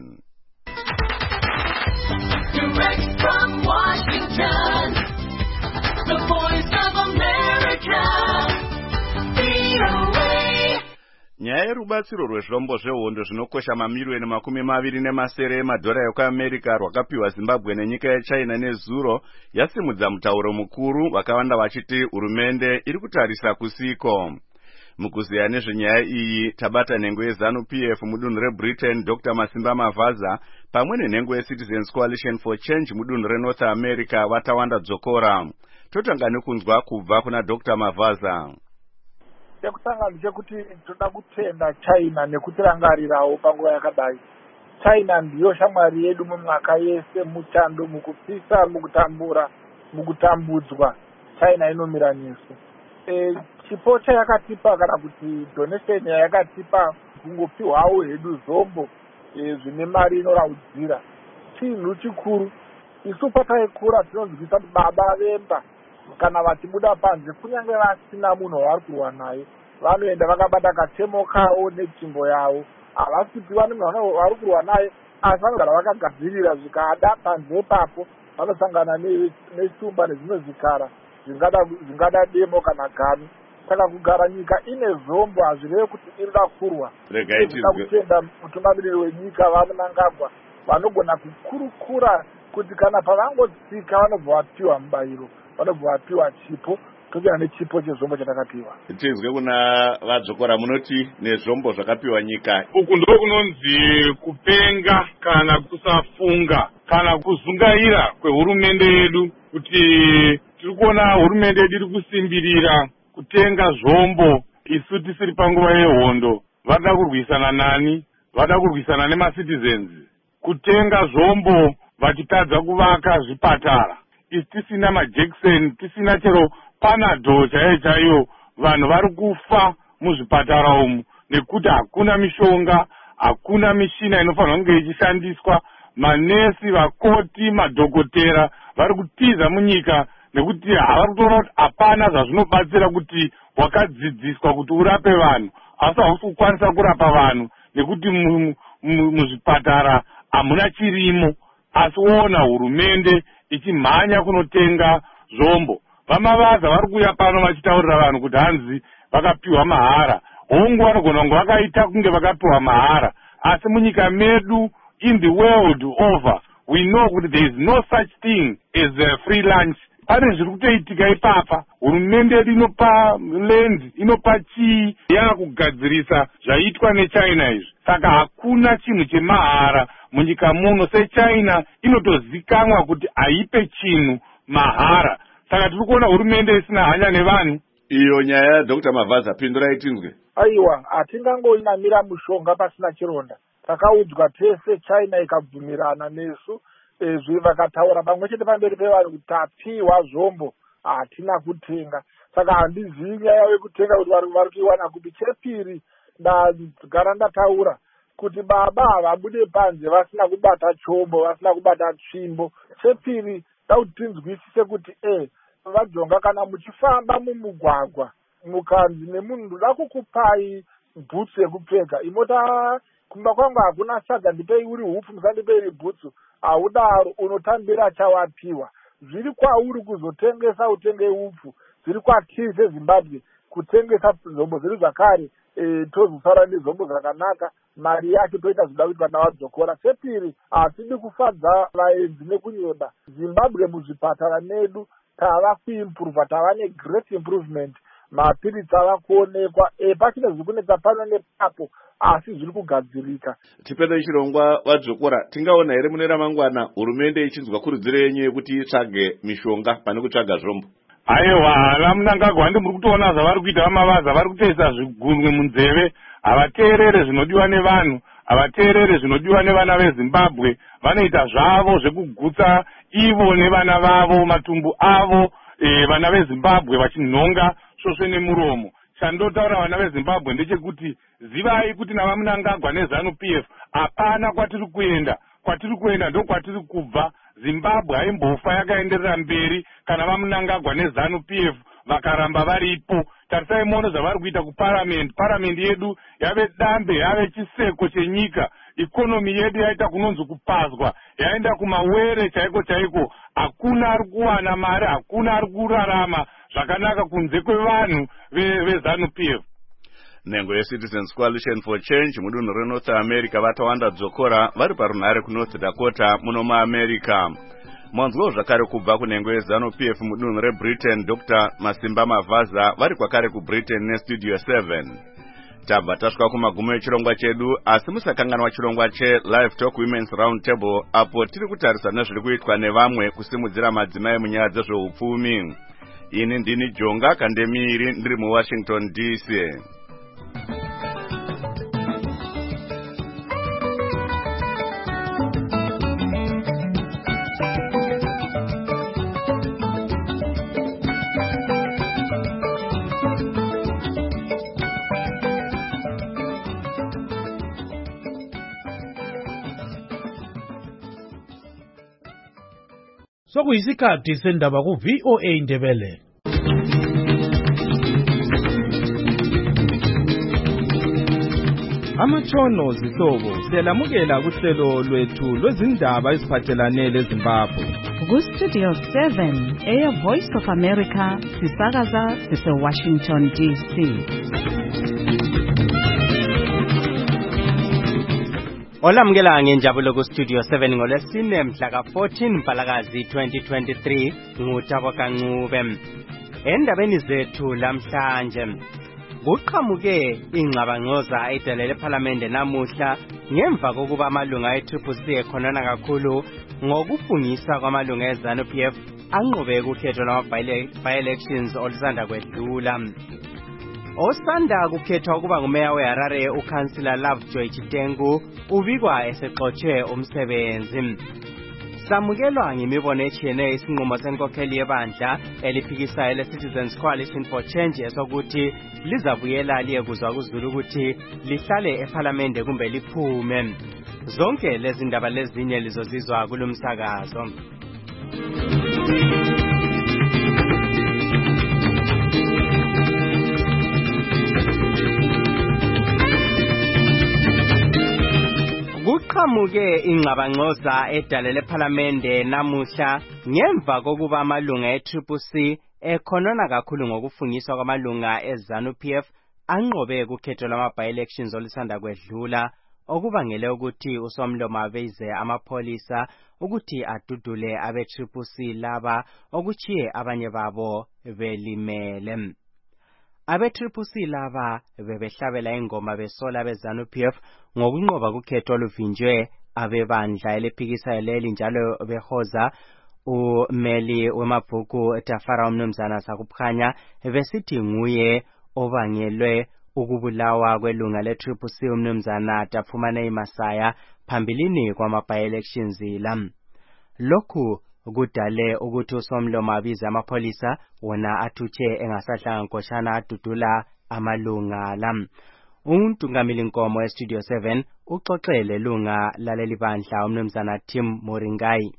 Direct from Washington, the Voice of America, VOA. Nyaya yerubatsiro rwezvombo zvehondo zvinokosha mamiliyoni $20 emadhora ekuAmerica rwakapiwa Zimbabwe nenyika yeChina nezuro yasimudza mutauro mukuru, vakawanda vachiti hurumende iri kutarisa kusiko. Mukuzeya nezvenyaya iyi tabata nhengo yeZANU-PF mudunhu reBritain Dr. Masimba Mavaza pamwe nenhengo yeCitizens Coalition for Change mudunhu reNorth America vatawanda dzokora. Totanga nekunzwa kubva kuna Dr. Mavaza. Chekutanga ndechekuti toda kutenda China nekutirangarirawo panguva yakadai. China ndiyo shamwari yedu mumwaka yese, muchando, mukupisa, mukutambura, mukutambudzwa. China inomira nesu. chipo chayakatipa kana kuti donation yayakatipa kungopiwawo hedu zombo zvine mari inoraudzira chinhu chikuru. Isu pataikura tinonzwisa baba vemba kana vachibuda panze kunyange vasina munhu wavari kurwa naye vanoenda vakabata katemo kavo netsvimbo yavo, havasipiwa nemunhu wavari kurwa naye asi vanogara vakagadzirira zvikada panze ipapo vanosangana neshumba nezvimwe zvikara zvingada demo kana gami. Saka kugara nyika ine zombo hazvirevi kuti inoda kurwa. Zvinoda kutenda mutungamiriri wenyika vaMnangagwa vanogona kukurukura kuti kana pavangotsika vanobva vapiwa mubayiro, vanobva vapiwa chipo, tochera nechipo chezvombo chatakapiwa. Tinzwe kuna vadzokora munoti nezvombo zvakapiwa nyika. Uku ndo kunonzi kupenga kana kusafunga kana kuzungaira kwehurumende yedu kuti tiri kuona hurumende yedu iri kusimbirira kutenga zvombo isu tisiri panguva yehondo. Vada kurwisana nani? Vada kurwisana nemacitizens. Kutenga zvombo vachitadza kuvaka zvipatara. Isi tisina majekiseni, tisina chero panado chaiyo. Vanhu vari kufa muzvipatara umu nekuti hakuna mishonga, hakuna mishina inofanirwa kunge ichishandiswa. Manesi, vakoti, madhokotera vari kutiza munyika nekuti havari kutoona kuti hapana zvazvinobatsira kuti wakadzidziswa kuti urape vanhu asi hausi kukwanisa kurapa vanhu nekuti muzvipatara hamuna chirimo. Asi wona hurumende ichimhanya kunotenga zvombo. Vamavaza vari kuuya pano vachitaurira vanhu kuti hanzi vakapiwa mahara. Hongu vanogona kunge vakaita kunge vakapiwa mahara, asi munyika medu in the world over we know kuti there is no such thing as a free lunch. Pane zviri kutoitika ipapa. Hurumende yedu inopa land, inopa chii yakugadzirisa zvaitwa neChina izvi. Saka hakuna chinhu chemahara munyika muno. SeChina inotozikanwa kuti haipe chinhu mahara. Saka tiri kuona hurumende isina hanya nevanhu. Iyo nyaya Dr. Mavaza, pindurai tinzwe. Aiwa, hatingangoinamira mushonga pasina chironda. Takaudzwa tese China ikabvumirana nesu vakataura pamwe chete pamberi pevanhu kuti tapiwa zvombo hatina kutenga. Saka handizivi nyaya yekutenga kuti vari kuiwana kupi. Chepiri ndagara ndataura kuti baba havabude panze vasina kubata chombo, vasina kubata tsvimbo. Chepiri dauti tinzwisise kuti vajonga kana muchifamba mumugwagwa mukanzi nemunhu ndoda kukupai bhutsu yekupfeka, imota kumba kwangu hakuna sadza, ndipei uri hupfu, musandipei bhutsu. Haudaro unotambira chawapiwa. Zviri kwauri kuzotengesa utenge hupfu, zviri kwatiri seZimbabwe kutengesa zombo zvedu zvakare tozosara nezombo zvakanaka, mari yacho toita zvoda kuti vana vadzokora. Chepiri hatidi kufadza vaenzi nekunyeba. Zimbabwe muzvipatara medu tava kuimprova, tava negreat improvement. Mapiritsi ava kuonekwa pachine zviri kunetsa pano nepapo asi zviri kugadzirika. Tipedai chirongwa vadzokora, tingaona here mune ramangwana hurumende ichinzwa kurudziro yenyu yekuti itsvage mishonga pane kutsvaga zvombo? Aiwa, vaMnangagwa muri kutoona zvavari kuita vamavaza, vari kutoisa zvigunwe munzeve. Havateerere zvinodiwa nevanhu, havateerere zvinodiwa nevana veZimbabwe. Vanoita zvavo zvekugutsa ivo nevana vavo, matumbu avo, vana veZimbabwe vachinhonga svosve nemuromo. Chandotaura vana veZimbabwe ndechekuti zivai kuti navaMnangagwa neZANU-PF hapana kwatiri kuenda. Kwatiri kuenda ndo kwatiri kubva. Zimbabwe haimbofa yakaenderera mberi kana vaMnangagwa neZANU-PF vakaramba varipo. Tarisai muone zvavari kuita kuparamendi. Paramendi yedu yave dambe, yave chiseko chenyika. Ikonomi yedu yaita kunonzi kupazwa, yaenda kumawere chaiko chaiko. Hakuna ari kuwana mari, hakuna ari kurarama zvakanaka kunze kwevanhu veZANU-PF. Nhengo yeCitizens Coalition for Change mudunhu reNorth America vatawanda dzokora vari parunhare kuNorth Dakota muno muAmerica. Mwanzwawo zvakare kubva kunhengo yeZANU-PF mudunhu reBritain Dr. Masimba Mavaza vari kwakare kuBritain neStudio 7. Tabva tasvika kumagumo echirongwa chedu, asi musakanganwa chirongwa cheLive Talk Women's Round Table apo tiri kutarisa nezviri kuitwa nevamwe kusimudzira madzimai munyaya dzezveupfumi. Ini ndini Jonga Kandemiri ndiri muWashington DC. sokuyisikhathi sendaba ku-VOA Indebele. Amatshono zihlobo siyalamukela kuhlelo lwethu lwezindaba eziphathelane leZimbabwe. Ku-Studio 7 Voice of America sisakaza sise-Washington DC. Olamukela ngenjabulo ku-Studio 7 ngolesine mhla ka-14 Mpalakazi 2023 ngutabo kancube. Endabeni zethu lamhlanje kuqhamuke ingxabangxoza edalele ePhalamende namuhla ngemva kokuba amalunga e-CCC ekhonana kakhulu ngokufungisa kwamalunga eZANU-PF anqobe ukhetho lwama-by-elections olusanda kwedlula. Osanda kukhethwa ukuba ngumeya weHarare uKhansila Lovejoy Chitengu ubikwa esexotshe umsebenzi. Samukelwa ngemibono etshiyeneyo isinqumo senkokheli yebandla eliphikisayo le-Citizens Coalition for Change esokuthi lizabuyela liyekuzwa kuZulu ukuthi lihlale ePhalamende kumbe liphume. Zonke lezi ndaba lezinye lizozizwa kulumsakazo. Kuqhamuke ingxabangxoza edalele ePhalamende namuhla ngemva kokuba amalunga e-CCC ekhonana kakhulu ngokufungiswa kwamalunga eZANU-PF anqobe ukhetho lwama-by-elections olusanda kwedlula okubangele ukuthi uSomlomo abeze amapholisa ukuthi adudule abe-CCC laba okuchiye abanye babo belimele. Abe-CCC laba bebehlabela ingoma besola beZANU-PF ngokunqoba ukhetho oluvinjwe abebandla eliphikisayo leli njalo behoza umeli wemabhuku Tafara umnumzana Sakukhanya besithi nguye obangelwe ukubulawa kwelunga le-CCC umnumzana Tafumane Masaya phambilini kwama-by-elections la. Lokhu kudale ukuthi uSomlomo abize amapholisa wona athutshe engasahlanga nkoshana adudula amalunga la. Untungameli Nkomo e-Studio 7 uxoxele lunga laleli bandla umnumzana Tim Moringai.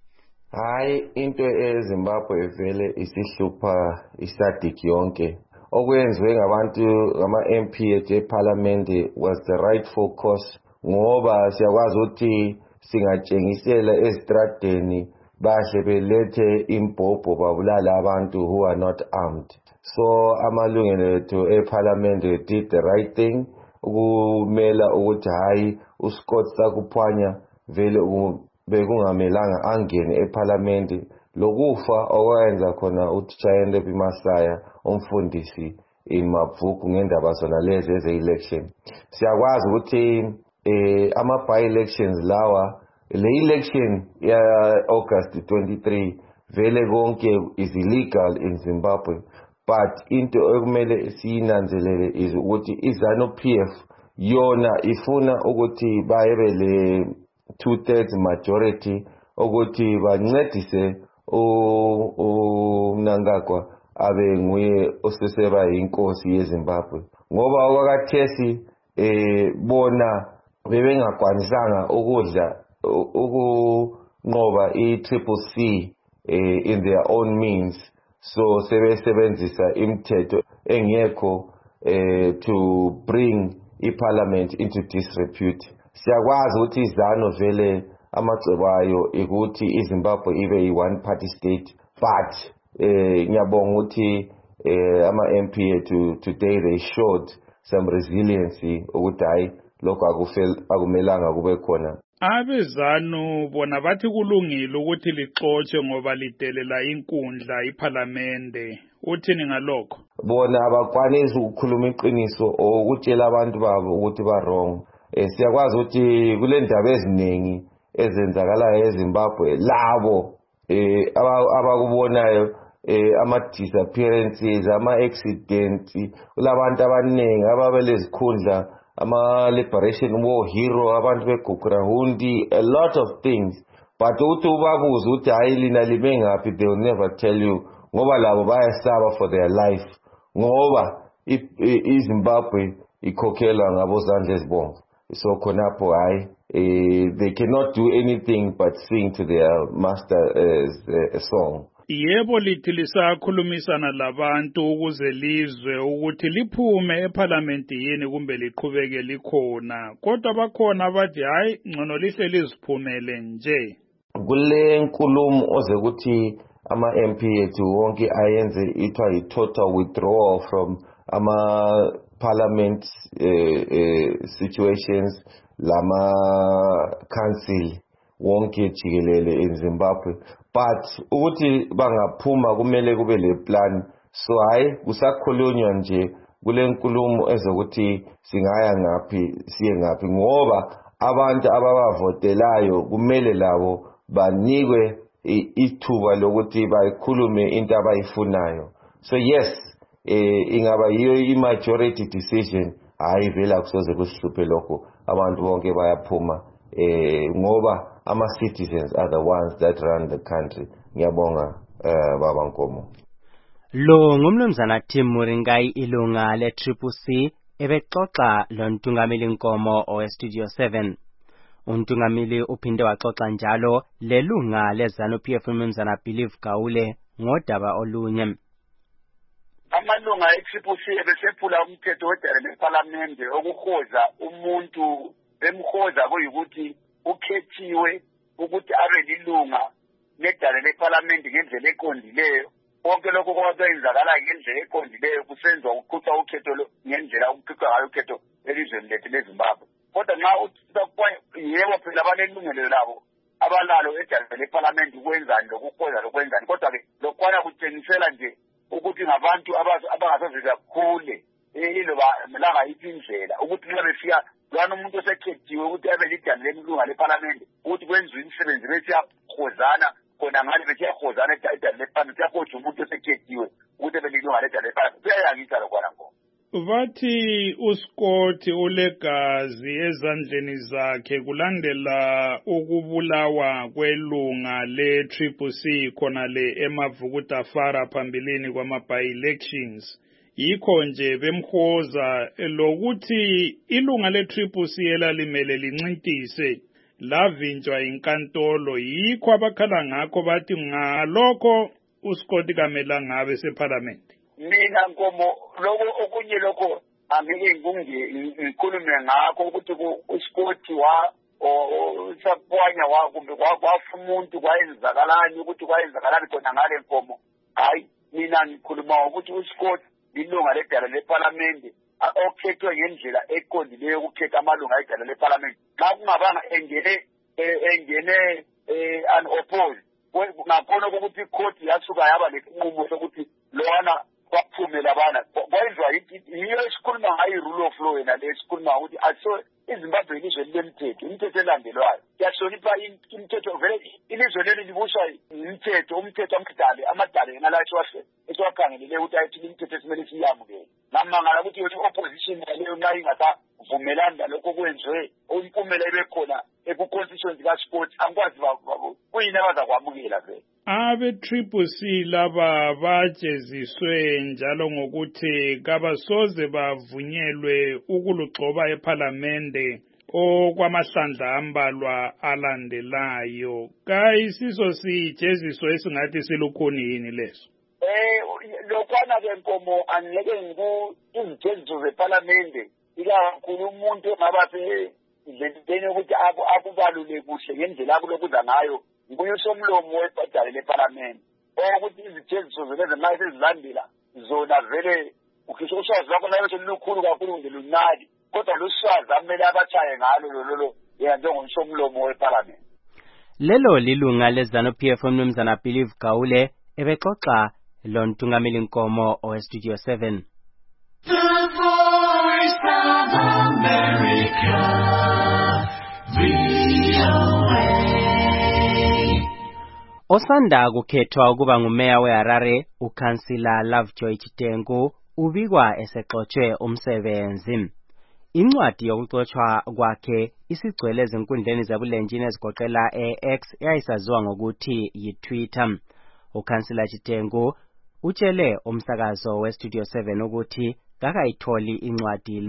Hayi into eZimbabwe vele isihlupha iSADC yonke. Okwenziwe ngabantu ngama-MP ePhalamende was the rightful course ngoba siyakwazi ukuthi singatshengisela ezitradeni bahle belethe imbhobho babulala abantu who are not armed. So amalungelo ethu ePhalamende did the right thing ukumela ukuthi hayi uScott Sakuphanya vele bekungamelanga angene ePhalamende lokufa okwenza khona uTshayende Masaya umfundisi iMabvuku ngendaba zona lezi eze-election. Siyakwazi ukuthi ama-by-elections lawa le election ya August 23 vele konke is illegal in Zimbabwe, but into ekumele siyinanzelele is ukuthi iZANU-PF yona ifuna ukuthi bayebe le 2/3 majority ukuthi bancedise uMnangagwa abe nguye oseseba inkosi yeZimbabwe ngoba okwakathesi bona bebengakwanisanga ukudla ukunqoba i-CCC in their own means, so sebesebenzisa imithetho engekho to bring iParliament into disrepute. Siyakwazi ukuthi iZANU vele amagcebayo ukuthi iZimbabwe ibe yi-one party state, but ngiyabonga ukuthi ama-MP today they showed some resiliency ukuthi hayi lokho akumelanga kube khona. AbeZANU bona bathi kulungile ukuthi lixotshe ngoba lidelela inkundla iPhalamende. Uthini ngalokho? Bona abakwanisi ukukhuluma iqiniso ukutshela abantu babo ukuthi ba wrong. Siyakwazi ukuthi kule ndaba eziningi ezenzakalayo eZimbabwe labo abakubonayo ama-disappearances, ama-accidents, kulabantu abaningi ababelezikhundla ama-liberation war hero, abantu beGukrahundi, a lot of things. But uthi ubabuza ukuthi hayi lina lime ngaphi, they will never tell you ngoba labo bayasaba for their life ngoba iZimbabwe ikhokhelwa ngabozandla ezibomvu. so khonapho they cannot do anything but sing to their master's song. Yebo lithi lisakhulumisana labantu ukuze lizwe ukuthi liphume eParliament yini kumbe liqhubeke likhona kodwa bakhona abathi hayi ngcono lihle liziphumele nje. Kule nkulumo oze ukuthi ama-MP ethu wonke ayenze ithiwa yi-total withdrawal from ama-parliament situations lama-council wonke jikelele in Zimbabwe, but ukuthi bangaphuma kumele kube le plan. So hayi kusakhulunywa nje kule nkulumo ezokuthi singaya ngaphi siye ngaphi ngoba abantu ababavotelayo kumele labo banikwe ithuba lokuthi bayikhulume into abayifunayo. So yes, ingaba yiyo i-majority decision hayi vela kusoze kusihluphe lokho abantu bonke bayaphuma ngoba ama-citizens are the ones that run the country. Ngiyabonga baba Nkomo. Lo ngumnumzana Tim Muringai ilunga le-CCC ebexoxa lo Ntungamili Nkomo oweStudio 7. Untungamili uphinde waxoxa njalo lelunga leZANU-PF umnumzana Believe Gaule ngodaba olunye. Amalunga e-CCC ebesephula umthetho weDirect Parliament okuhoza umuntu bemhoza kuyikuthi ukhethiwe ukuthi abe lilunga leDirect Parliament ngendlela eqondileyo. Konke lokho kwenzakala ngendlela eqondileyo kusenziwa ukuqhutha ukhetho ngendlela ukuqhutha ngayo ukhetho elizweni lethu leZimbabwe. Kodwa nxa yebo phela abanelungelo labo abalalo eDirect Parliament ukwenzani lokuhoza lokwenzani kodwa-ke lokwana kutshengisela nje ukuthi ngabantu abangasoze bakhule iloba melanga yiphi indlela ukuthi nxa befika lwana umuntu osekhethiwe ukuthi abe lidani lelunga leParliament ukuthi kwenziwe imisebenzi besiyahozana khona ngale besiyahozana edani leParliament yahoja umuntu osekhethiwe ukuthi abe lilunga ledani leParliament kuyayangisa lokwana ngo. Bathi uScott ulegazi ezandleni zakhe kulandela ukubulawa kwelunga le-CCC khona le eMavukutafara phambilini kwama-by-elections. Yikho nje bemhoza lokuthi ilunga le-CCC elalimele lincintise lavinjwa inkantolo. Yikho abakhala ngakho bathi ngalokho uScott kamelanga ngabe seParliament. Mina Nkomo lokho okunye lokho angeke ngikhulume ngakho ukuthi uScott uSapwanya kumbe kwafa umuntu kwayenzakalani ukuthi kwayenzakalani khona ngale Nkomo. Hayi mina ngikhuluma ukuthi uScott ilunga ledala leParliament okhethwe ngendlela eqondileyo ukukhetha amalunga edala leParliament. Xa kungabanga engene unopposed ngakhona ukuthi icourt yasuka yaba lesinqumo sokuthi lowana kwaphumela bana kwenzwa yiyo esikhuluma ngayo i-rule of law yena le esikhuluma ukuthi aso iZimbabwe ilizwe lilemthetho imithetho elandelwayo yahlonipha imithetho vele ilizwe leli libuswa umthetho amadala yena la esiwakhangelele ukuthi ayithi imithetho esimele siyamukele. Ngamangala ukuthi yothi opposition leyo nxa ingasavumelani lalokho kwenziwe impumela ibe khona ekuconstitution kaScott angikwazi kuyini abazakwamukela vele. Abe-CCC laba bajeziswe njalo ngokuthi kabasoze bavunyelwe ukulugxoba eParliamente okwamahlandla ambalwa alandelayo. Kayisiso sijeziso esingathi silukhuni yini leso? Lokwana-ke Nkomo angeke izijeziso zeParliamente ikakhulu umuntu ongabe ndleleni ukuthi akubalule kuhle ngendlela akulokuza ngayo nguye usomlomo webhadala leParliament ukuthi izijeziso zeleze nxa sezilandela zona vele uswazi lwakho nayo selukhulu kakhulu ngelunali kodwa luswazi amele abatshaye ngalo lolo njengomsomlomo weParliament. Lelo lilunga leZANU-PF umnumzana Believe Gaule ebexoxa lo Ntungamili Nkomo oweStudio 7. The Voice of America, VOA. Osanda kukhethwa ukuba ngumeya weHarare uKhansila Lovejoy Chitengu ubikwa esexotshe umsebenzi. Incwadi yokuxotshwa kwakhe isigcwele ezinkundleni zabulenjini ezigoqela eX eyayisaziwa ngokuthi yiTwitter. uKhansila Chitengu utshele umsakazo weStudio 7 ukuthi kakayitholi incwadi le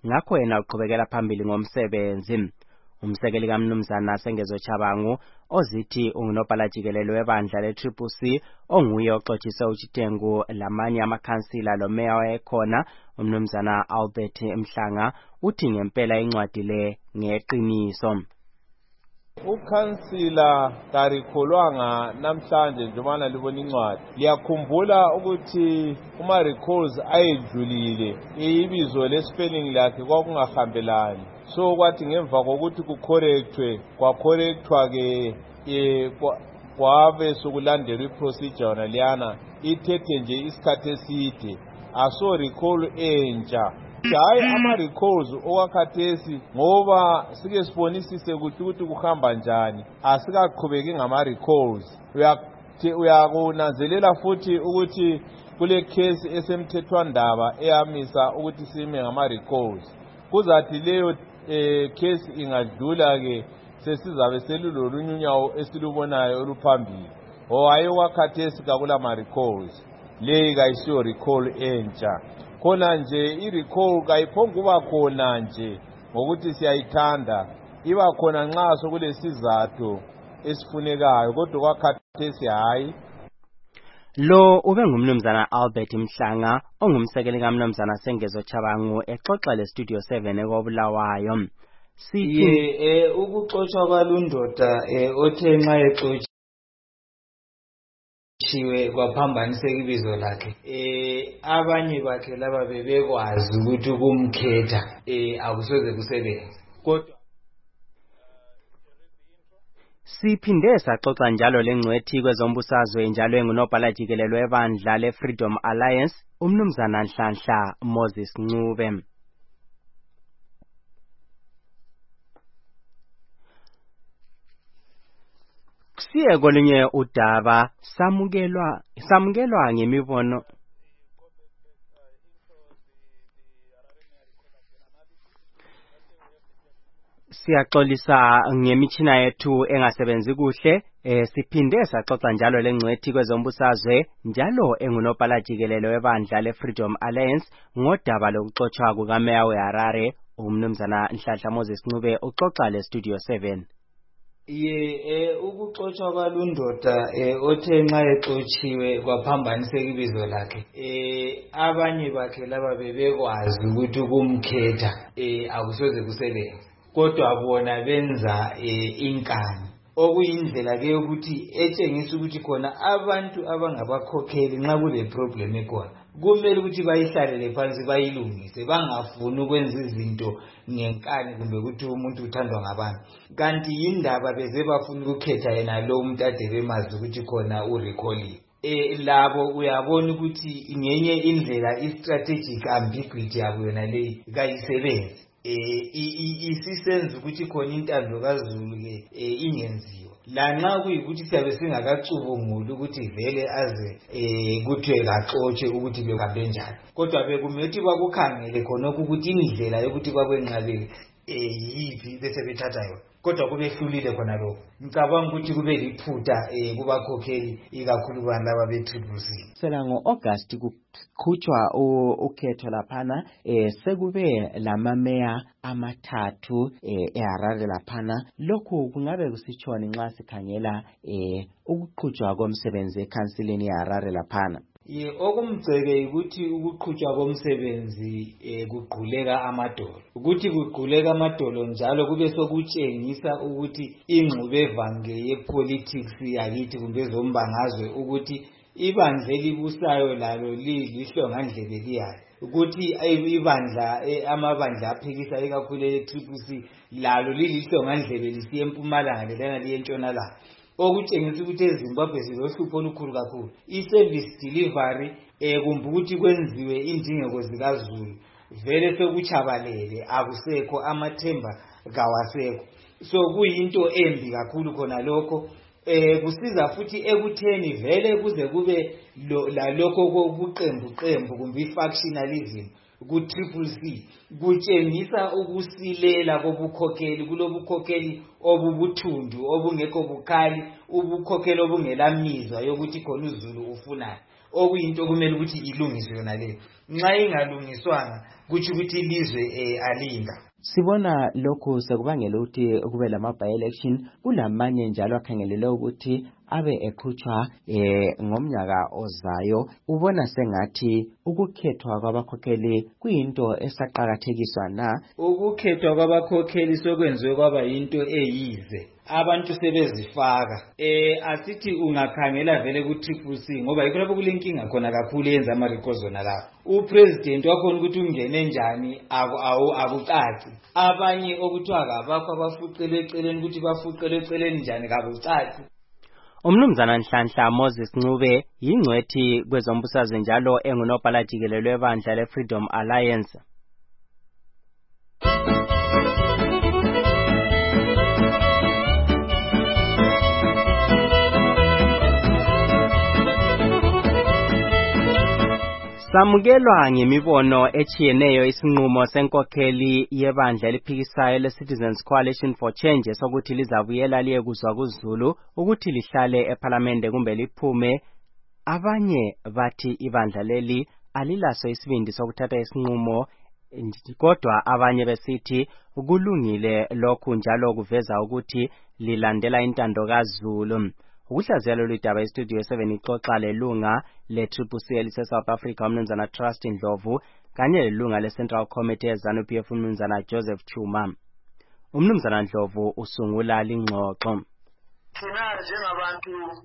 ngakho yena uqhubekela phambili ngomsebenzi. Umsekeli kaMnumzana Sengezo Chabangu ozithi ungunobhala jikelele webandla le-CCC onguye oxoxise uTshitengu lamanye amakhansila lo meya wayekhona uMnumzana Albert Mhlanga uthi ngempela incwadi le ngeqiniso. Ukhansila karikholwanga namhlanje njengobana libona incwadi. Liyakhumbula ukuthi uma recalls ayedlulile ibizo lespelling lakhe kwakungahambelani. So kwathi ngemva kokuthi kucorrectwe kwacorrectwa ke kwabe sokulandela iprocedure yona liyana ithethe nje isikhathi eside aso recall entsha. Hayi ama-recalls okwakhathesi ngoba sike sibonisise ukuthi kuhamba njani asikaqhubeki ngama-recalls. Uyakunanzelela futhi ukuthi kule case esemthethwandaba eyamisa ukuthi sime ngama-recalls. Kuzathi leyo case ingadlula-ke sesizabe selulolunye unyawo esilubonayo oluphambili. Hayi okwakhathesi kakulama-recalls. Leyi kayisiyo recall entsha. Khona nje i-recall kayiphonguba khona nje ngokuthi siyayithanda, iba khona nxa sokulesizathu esifunekayo kodwa kwakhathesi hayi. Lo ube ngumnumzana Albert Mhlanga ongumsekeli kaMnumzana Sengezo Chabangu exoxa le-Studio 7 ekobulawayo. Ukuxoxwa kwalundoda othe nxa exoxa shiwe kwaphambaniseka ibizo lakhe abanye bakhe laba bebekwazi ukuthi ukumkhetha akusoze kusebenze kodwa siphinde saxoxa njalo lengcwethi kwezombusazwe njalo engunobhala jikelele webandla le-Freedom Alliance uMnumzana Nhlanhla Moses Ncube. Siye kolunye udaba samukelwa ngemibono siyaxolisa ngemitshina yethu engasebenzi kuhle. Siphinde saxoxa njalo lengcwethi kwezombusazwe njalo engunobhala jikelele webandla le-Freedom Alliance ngodaba lokuxotshwa kukameya weHarare uMnumzana Nhlanhla Moses Ncube uxoxa le-Studio 7. Ukuxoxwa kwalundoda othe nxa exotshiwe kwaphambaniseka ibizo lakhe abanye bakhe laba bebekwazi ukuthi ukumkhetha akusoze kusebenze kodwa bona benza inkani okuyindlela ke ukuthi etshengisa ukuthi khona abantu abangabakhokheli nxa kule problem ekhona kumele ukuthi bayihlalele phansi bayilungise bangafuni ukwenza izinto ngenkani kumbe ukuthi umuntu uthandwa ngabantu kanti yindaba beze bafuna ukukhetha yena lo umuntu ade bemazi ukuthi khona urecalliwe. Labo uyabona ukuthi ngenye indlela i-strategic ambiguity yabo yona leyi kayisebenzi. Isisenza ukuthi khona intando kaZulu ke ingenziwa lanxa kuyikuthi siyabe singakacubunguli ukuthi vele aze kuthiwe kaxotshe ukuthi bekambe njani kodwa bekumethi kwakukhangele khona ukuthi indlela yokuthi kwakwenqabile yipi bese bethatha yona kodwa kubehlulile khona lokho. Ngicabanga ukuthi kube liphutha kubakhokheli ikakhulu laba be-CCC. Sela ngo-August kukhutshwa ukhetho laphana sekube lamameya amathathu eHarare laphana. Lokhu kungabe kusitshoni nxa sikhangela ukuqhutshwa komsebenzi ekhansileni yeHarare laphana? Okumgceke ukuthi ukuqhutshwa komsebenzi kugquleka amadolo ukuthi kugquleka amadolo njalo kube sokutshengisa ukuthi ingxubevange yepolitics yakithi kumbe ezombangazwe ukuthi ibandla elibusayo lalo lihlongandlebe liyayo ukuthi ibandla amabandla aphikisa ikakhulu le-CCC lalo lilihlongandlebe lisiye empumalanga lelana liye entshonalanga okutshengisa ukuthi eZimbabwe silohlupho olukhulu kakhulu i-service delivery kumbe ukuthi kwenziwe indingeko zikaZulu vele sekuchabalele akusekho amathemba kawasekho so kuyinto embi kakhulu khona lokho kusiza futhi ekutheni vele kuze kube lalokho kobuqembu kumbe i-factionalism ku-Triple C kutshengisa ukusilela kobukhokheli kulobukhokheli obubuthundu obungekho bukhali ubukhokheli obungelamizwa yokuthi khona uZulu ufunani okuyinto kumele ukuthi ilungiswe yona leyo nxa ingalungiswanga kuthi ukuthi ilizwe alinga. Sibona lokhu sekubangela ukuthi kube lama-by-election kulamanye njalo akhangelele ukuthi abe ekhutshwa ngomnyaka ozayo. Ubona sengathi ukukhethwa kwabakhokheli kuyinto esaqakathekiswa na? Ukukhethwa kwabakhokheli sokwenziwe kwaba yinto eyize abantu sebezifaka asithi ungakhangela vele ku-Triple C ngoba yikho lapho kulenkinga khona kakhulu yenza ama-recozona lawo. Upresident wakhona ukuthi ungene njani akucaci abanye okuthiwa kabakho abafuqelwe eceleni ukuthi bafuqelwe eceleni njani kabucaci. Umnumzana Nhlanhla Moses Ncube yingcwethi kwezombusazwe njalo engunobhala jikelele webandla le-Freedom Alliance. Samukelwa ngemibono echiyeneyo isinqumo senkokheli yebandla eliphikisayo le-Citizens Coalition for Change sokuthi lizabuyela liyekuzwa kuZulu ukuthi lihlale eParliamente kumbe liphume. Abanye bathi ibandla leli alilaso isibindi sokuthatha isinqumo kodwa abanye besithi kulungile lokhu njalo kuveza ukuthi lilandela intando kaZulu. Ukuhlaziya lolu daba estudio 7 ixoxa lelunga le-Triple C elise-South Africa umnumzana Trust Ndlovu kanye lelunga le-Central Committee ye-ZANU-PF umnumzana Joseph Chuma. Umnumzana Ndlovu usungula lingxoxo. Thina njengabantu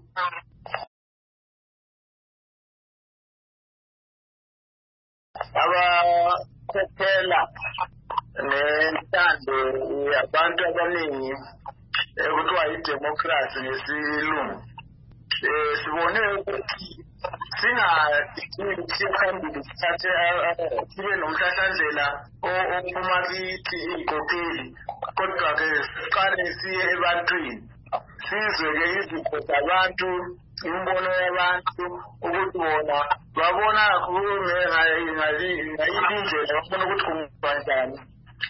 abakhokhela nentando yabantu abaningi ekuthiwa yidemocracy ngesilungu sibone ukuthi singathi phambili sithathe sibe nomhlahlandlela ophuma kithi iy'nkokheli kodwa-ke siqale siye ebantwini sizwe-ke izipho zabantu imbono yabantu ukuthi bona babona kakhulu ngayiphi indlela babona ukuthi kungenziwa njani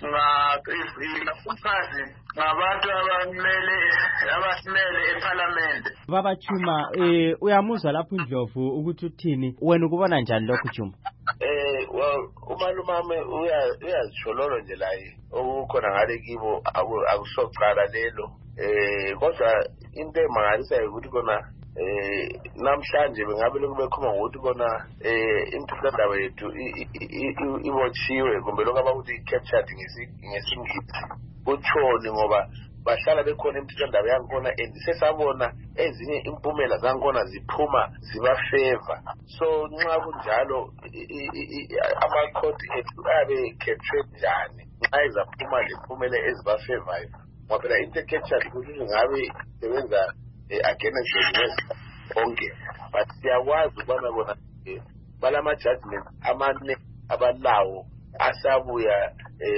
umfazi ngabantu abasimele eParliament. Baba Chuma, uyamuzwa lapho uNdlovu ukuthi uthini? Wena ukubona njani lokho Chuma? Umalumame uyazishololo nje la okukhona ngale kibo akusocala lelo. Kodwa into emangalisayo ukuthi kona namhlanje bengabe lokhu bekhuluma ngokuthi kona imithethwandaba yethu ibotshiwe kumbe lokhu abakuthi i-captured ngesingisi kutshoni ngoba bahlala bekhona imithethwandaba yankhona and sesabona ezinye impumela zankhona ziphuma zibafeva. So nxa kunjalo amakhodi ethu ayabe captured njani nxa ezaphuma lempumela ezibafevayo ngoba phela into captured ukuthi ngabe sebenza against onke but siyakwazi ukubana bona balama-judgment amane abalawo asabuya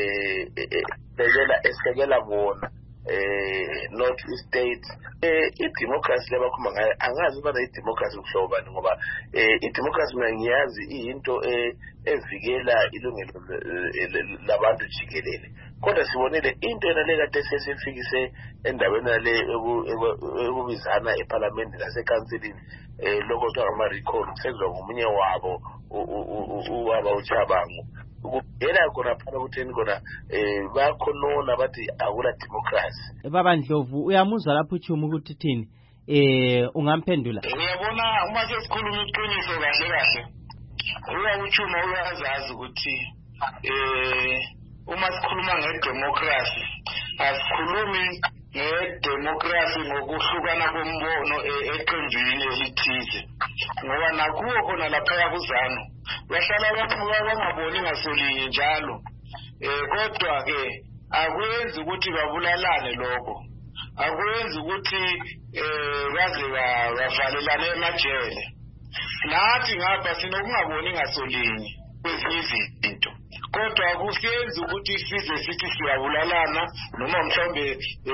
esekela bona North State idemocracy lebakhuluma ngayo angazi ubana idemocracy kuhlobo bani ngoba idemocracy mina ngiyazi iyinto evikela ilungelo labantu jikelele kodwa sibonile into yonale kade sesifikise endaweni yale ekubizana eParliament nasekansilini lokho kuthiwa ngama-recall kusenziwa ngomunye wabo ubaba uChabangu ukugela khona phana ukutheni khona bayakhonona bathi akula democracy. Baba Ndlovu uyamuzwa lapho Chuma ukuthi thini ungamphendula? Uyabona uma sesikhuluma iqiniso kahle kahle uyakuchuma uyazazi ukuthi uma sikhuluma ngedemocracy asikhulumi ngedemocracy ngokuhlukana kombono eqembini elithize ngoba nakuwo khona lapha kuzano bahlala abantu bangaboni ngasolinye njalo kodwa-ke akwenzi ukuthi babulalane lokho akwenzi ukuthi baze bavalelane emajele nathi ngapha sinokungaboni ngasolinye kwezinye izinto kodwa akusenzi ukuthi size sithi siyabulalana noma mhlawumbe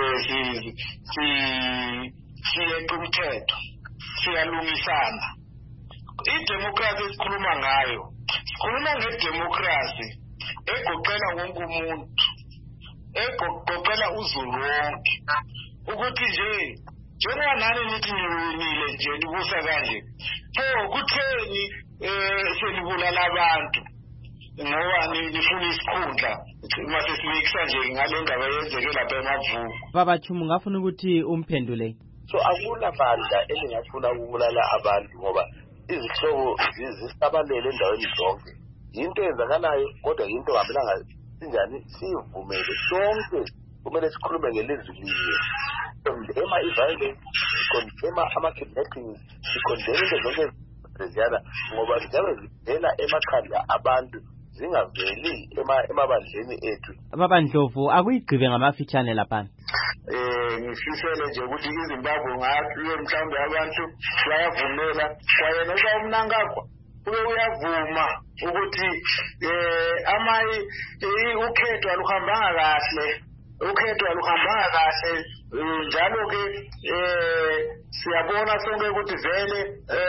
siyeqa umthetho siyalungisana. Idemocracy esikhuluma ngayo sikhuluma ngedemocracy egoqela wonke umuntu, egoqela uzulu wonke, ukuthi nje njengoba nani nithi niwinile nje nibusa kanje, pho kutheni senibulala abantu ngoba nifuna isikhundla mase simikisa nje ngale ndaba yenzeke lapha eMavuko. Baba Chuma, ngafuna ukuthi umphendule. So akula bandla elingafuna ukubulala abantu ngoba izihlobo zisabalele endaweni zonke. Yinto eyenzakalayo kodwa yinto ngabelanga sinjani sivumele sonke, kumele sikhulume ngelizwi linye. Ema i-violence, sikondema ama-kidnappings, sikondema into zonke eziyana ngoba ziyabe zivela emakhanda abantu zingaveli emabandleni ethu. Baba Ndlovu, akuyigqibe ngamafitshane laphana. Ngifisele nje ukuthi iZimbabwe ngathi mhlawumbe abantu bayavumela kwayena uMnangagwa ube uyavuma ukuthi ukhetho aluhambanga kahle, njalo ke siyabona sonke ukuthi vele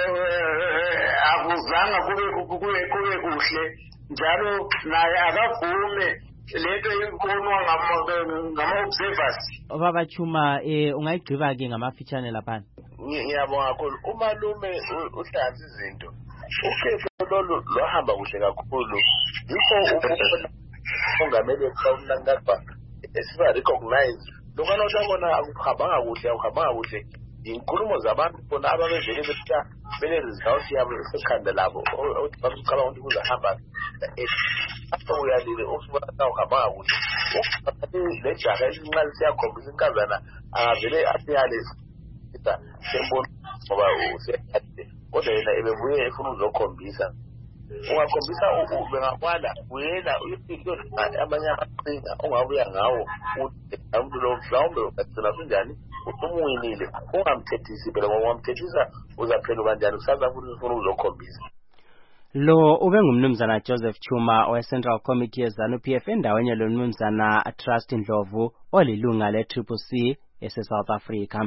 akuzanga kube kuhle, njalo naye akavume lento ibonwa ngama-observers. Baba Chuma, ungayigqiba-ke ngamafitshane laphana. Ngiyabonga kakhulu umalume uhlanza izinto, ukhetho lolu lwahamba kuhle kakhulu, yikho umongameli kaMnangagwa esiba-recognize lokana utabona akuhambanga kuhle inkulumo zabantu bona ababevele bene-result yabo esekhanda labo bacabanga ukuthi kuzahamba uyalile usubona awuhambanga kuhle le jaha elincane siyakhombisa inkazana angavele asiyale sembona ngoba useyakade kodwa yena ebebuye efuna uzokhombisa. Ungakhombisa bengakwala wena amanye amaqhinga ongabuya ngawo umuntu lo mhlawumbe ugcina kunjani umuyinile, ungamthethisi phela ngoba ungamthethisa uzaphela kanjani kusaza futhi ufuna uzokhombisa. Lo ube ngumnumzana Joseph Chuma we-Central Committee ye-ZANU-PF endaweni lo mnumzana Trust Ndlovu olilunga le-CCC ese-South Africa.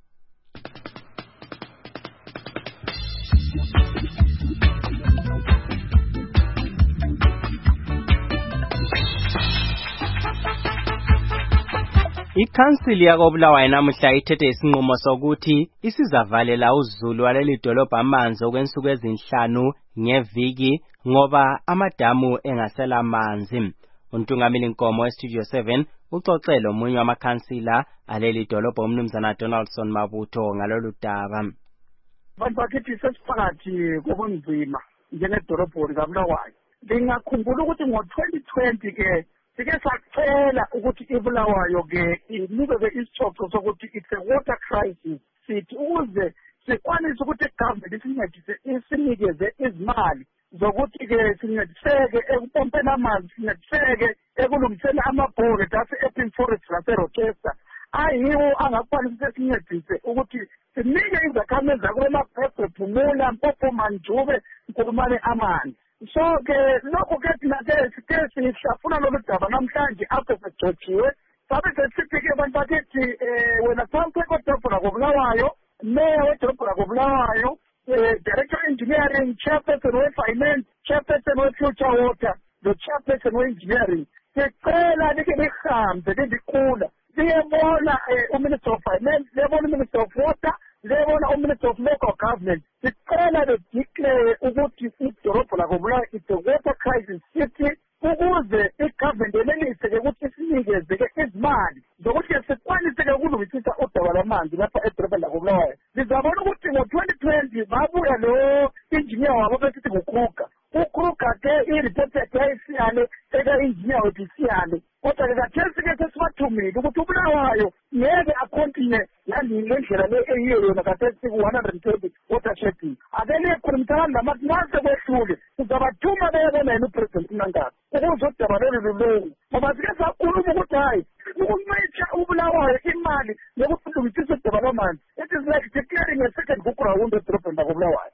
Ikhansili yakoBulawayo namuhla ithethe isinqumo sokuthi isizavalela uZulu waleli dolobha amanzi okwensuku ezinhlanu ngeviki ngoba amadamu engasela amanzi. Untungameli Nkomo we-Studio 7 uxoxele omunye wamakhansila aleli dolobha umnumzana Donaldson Mabutho ngalolu daba. Abantu bakithi sesiphakathi kobunzima njengedolobhoni kaBulawayo. Ngingakhumbula ukuthi ngo-2020 ke sike sacela ukuthi iBulawayo ke inikwe isicoco sokuthi it's a water crisis sithi ukuze sikwanise ukuthi igovernment isincedise isinikeze izimali zokuthi ke sincediseke ekupompeni amanzi, sincediseke ekulungiseni amabhore ase-Epping Forest nase-Rochester ayiwo angakwanisa sincedise ukuthi sinike izakhamizi zakwelaphephe Phumula, Mpopo, Manjube, Nkulumane amanzi. So ke lokho ke thina ke sike sihlafuna lolu daba namhlanje apho segcotshiwe sabe sesithi ke abantu bakithi wena sonke kodolobha lakoBulawayo, meya wedolobha lakoBulawayo, director engineering, chairperson we-finance, chairperson we-future water, the chairperson we-engineering, sicela like lihambe likhula liyebona uminister of finance, liyebona uminister of water, liyebona uminister of local government. Sicela declare ukuthi idolobha lakoBulawayo it's a water crisis city ukuze igovernment yenelise ukuthi sinikeze izimali zokuthi sikwanise ukulungisisa udaba lwamanzi lapha edolobha lakoBulawayo. Sizabona ukuthi ngo-2020 babuya lo engineer wabo besithi nguKruger. uKruger ke i-report yakhe yayisiyale eka-engineer wethu isiyale kodwa ke kathesi ke sesibathumile ukuthi uBulawayo ngeke akhontinue ngendlela le eyiyo yona kathesi ku-120 watershed. Ake likhulumisana namathi nase kwehlule sizabathuma beyebona yena upresident Mnangagwa ukuze udaba lolu lulungu ngoba sike sakhuluma ukuthi hayi ukunqitsha uBulawayo imali yokulungisisa udaba lwamanzi. It is like declaring a second book round edolobheni lakoBulawayo.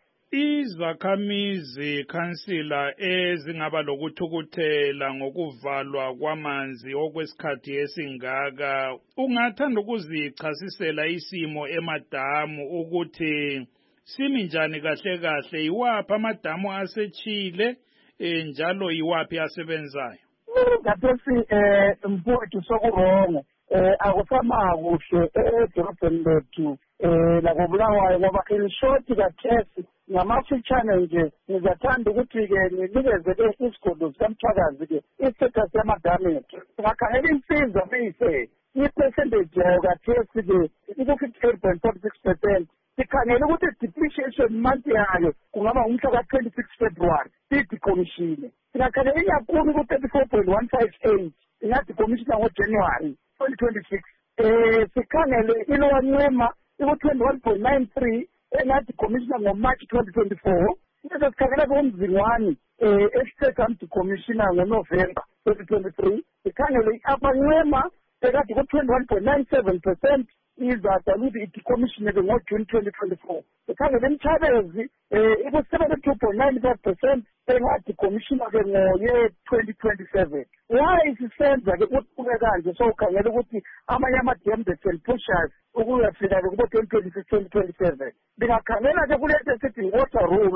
Izakhamizi khansila ezingaba lokuthukuthela ngokuvalwa kwamanzi okwesikhathi esingaka ungathanda ukuzichasisela isimo emadamu ukuthi simi njani kahle kahle iwapha amadamu asechile njalo iwapi asebenzayo? Ngathi mfowethu sokurongo akusama kuhle edorobheni lethu la Bulawayo ngoba in short kathesi ngamafitshane nje ngizathanda ukuthi-ke nginikeze-ke isigodo sikamthwakazi-ke i-status yamagameti singakhangela insiza meyise i-percentage yayo kathesi-ke iku-58.46%. sikhangela ukuthi depreciation month yayo kungaba ngumhla ka-26 February siyidikomishine. Singakhangela inyakhulu ku-34.158 ingadikomishina ngoJanuary 2026. Sikhangele ilowancema iku-21.93 engadikomishina ngoMarch 2024. Bese sikhangela kumzingwani esithethamdikomishina ngoNovember 2023. Sikhangele abancema ekade ku-21.97% izadaluthi idikomishine ngoJune 2024. Sikhangele imthabezi iku-72.95% engadikomishina-ke ngoye-2027. Why sisenza-ke ukuqhubeka kanje sokukhangela ukuthi amanye ama-dams and pushers ukuyafika-ke kubo-2026, 2027. Ndingakhangela-ke kulento esithi water rule,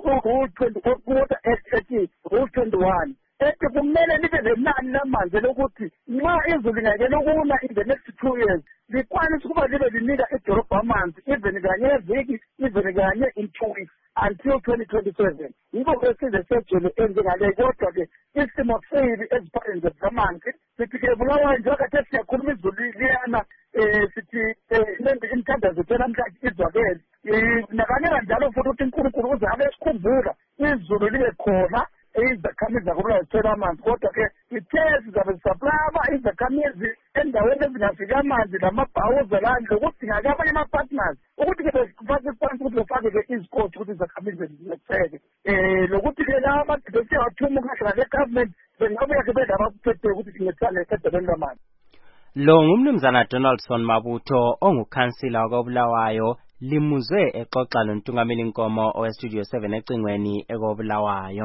water act ethi rule 21. Ethi kumele libe lenani lamanzi lokuthi nxa izulu lingakele ukuna in the next 2 years likwanisa ukuba libe linika idorobha amanzi even kanye eviki even kanye in 2 weeks until 2027. Yiko kwesize sejele njengale kodwa-ke isimo sibi eziphaleni zamanzi sithi-ke Bulawayo njengoba kade siyakhuluma izulu liyana sithi imithandazo zethu namhlanje izwakele nakanye kanjalo futhi ukuthi uNkulunkulu uzabe esikhumbula izulu libe khona izakhamizi zakuBulawayo zithola amanzi kodwa-ke ithe sizabe sisaplaya izakhamizi endaweni ezingafika amanzi lamabhawuza landle ukudingake abanye ama-partners ukuthi-ke befake phansi ukuthi befake-ke izikoti ukuthi izakhamizi ziletheke lokuthi-ke lawa madibesi awathuma ukahlala le-government bengabuya-ke bedabakuphethe ukuthi sincedisane edabeni lamanzi. Lo ngumnumzana Donaldson Mabutho ongukhansila wakoBulawayo limuzwe exoxa noNtungameli Nkomo owestudio 7 ecingweni ekoBulawayo.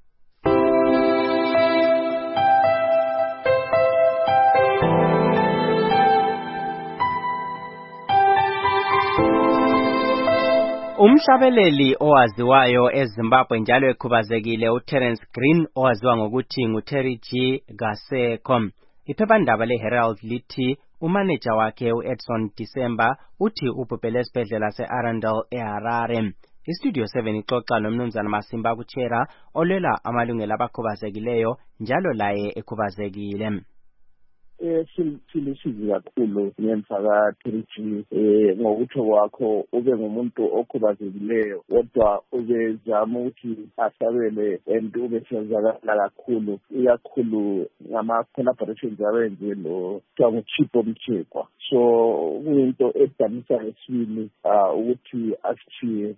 Umhlabeleli owaziwayo eZimbabwe njalo ekhubazekile uTerence Green owaziwa ngokuthi nguTerry G. Gaseko. Iphephandaba leHerald lithi umaneja wakhe uEdson December uthi ubhubhele esibhedlela se-Arundel eHarare. Istudio 7 ixoxa nomnumzana Masimba Kuchera olwela amalungelo abakhubazekileyo njalo laye ekhubazekile. Silisizi kakhulu ngemfaka 3G ngokuthi kwakho ube ngumuntu okhubazekileyo kodwa ubezama ukuthi asabele and ube sezakala kakhulu ikakhulu ngama-collaborations abenze lo kuthiwa nguChipo Mchekwa. So kuyinto edanisa esibili ukuthi asithiye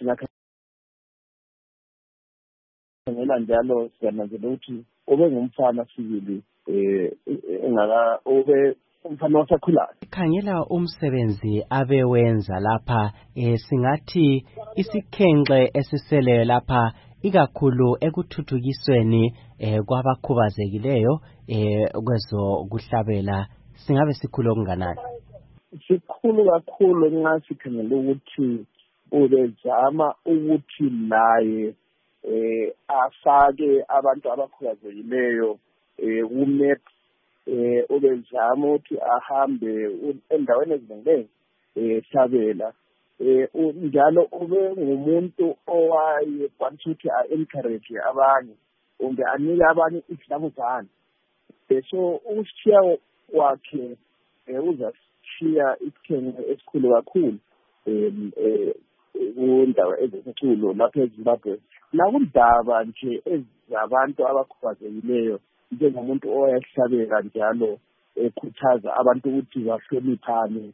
singakhangela njalo siyananzela ukuthi ube ngumfana sibili ube umfana wasakhulayo. Khangela umsebenzi abewenza lapha singathi isikhenxe esiseleyo lapha ikakhulu ekuthuthukisweni kwabakhubazekileyo kwezokuhlabela singabe sikhulu okunganani? Sikhulu kakhulu nxa sikhangela ukuthi ubezama ukuthi naye afake abantu abakhubazekileyo kumap ubezama ukuthi ahambe endaweni eziningi hlabela njalo ube ngumuntu owayekwanisa ukuthi a-encourage abanye kumbe anike abanye isilabuzane. So ukushiya kwakhe uzashiya isikhenxe esikhulu kakhulu kundawo ezinkulu lapha eZimbabwe nakundaba nje ezabantu abakhubazekileyo njengomuntu owayehlabela njalo ekhuthaza abantu ukuthi bahloniphane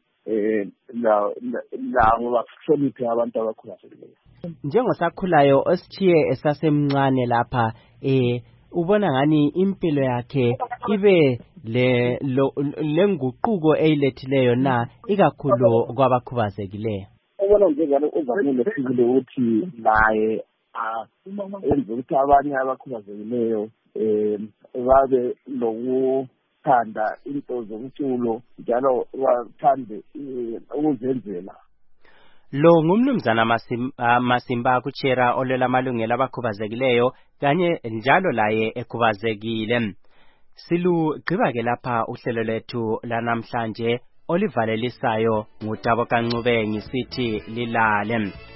lawo bahloniphe abantu abakhubazekile. Njengosakhulayo osithiye esasemncane lapha ubona ngani impilo yakhe ibe lenguquko eyilethileyo na ikakhulu kwabakhubazekileyo? Ubona njengalo uvamile fikile ukuthi naye enze ukuthi abanye abakhubazekileyo babe lokuthanda into zomculo njalo bathande ukuzenzela. Lo ngumnumzana Masimba Kuchera olwela amalungelo abakhubazekileyo kanye njalo laye ekhubazekile. Silugqiba ke lapha uhlelo lethu lanamhlanje olivalelisayo ngutabo kaNcube ngisithi lilale.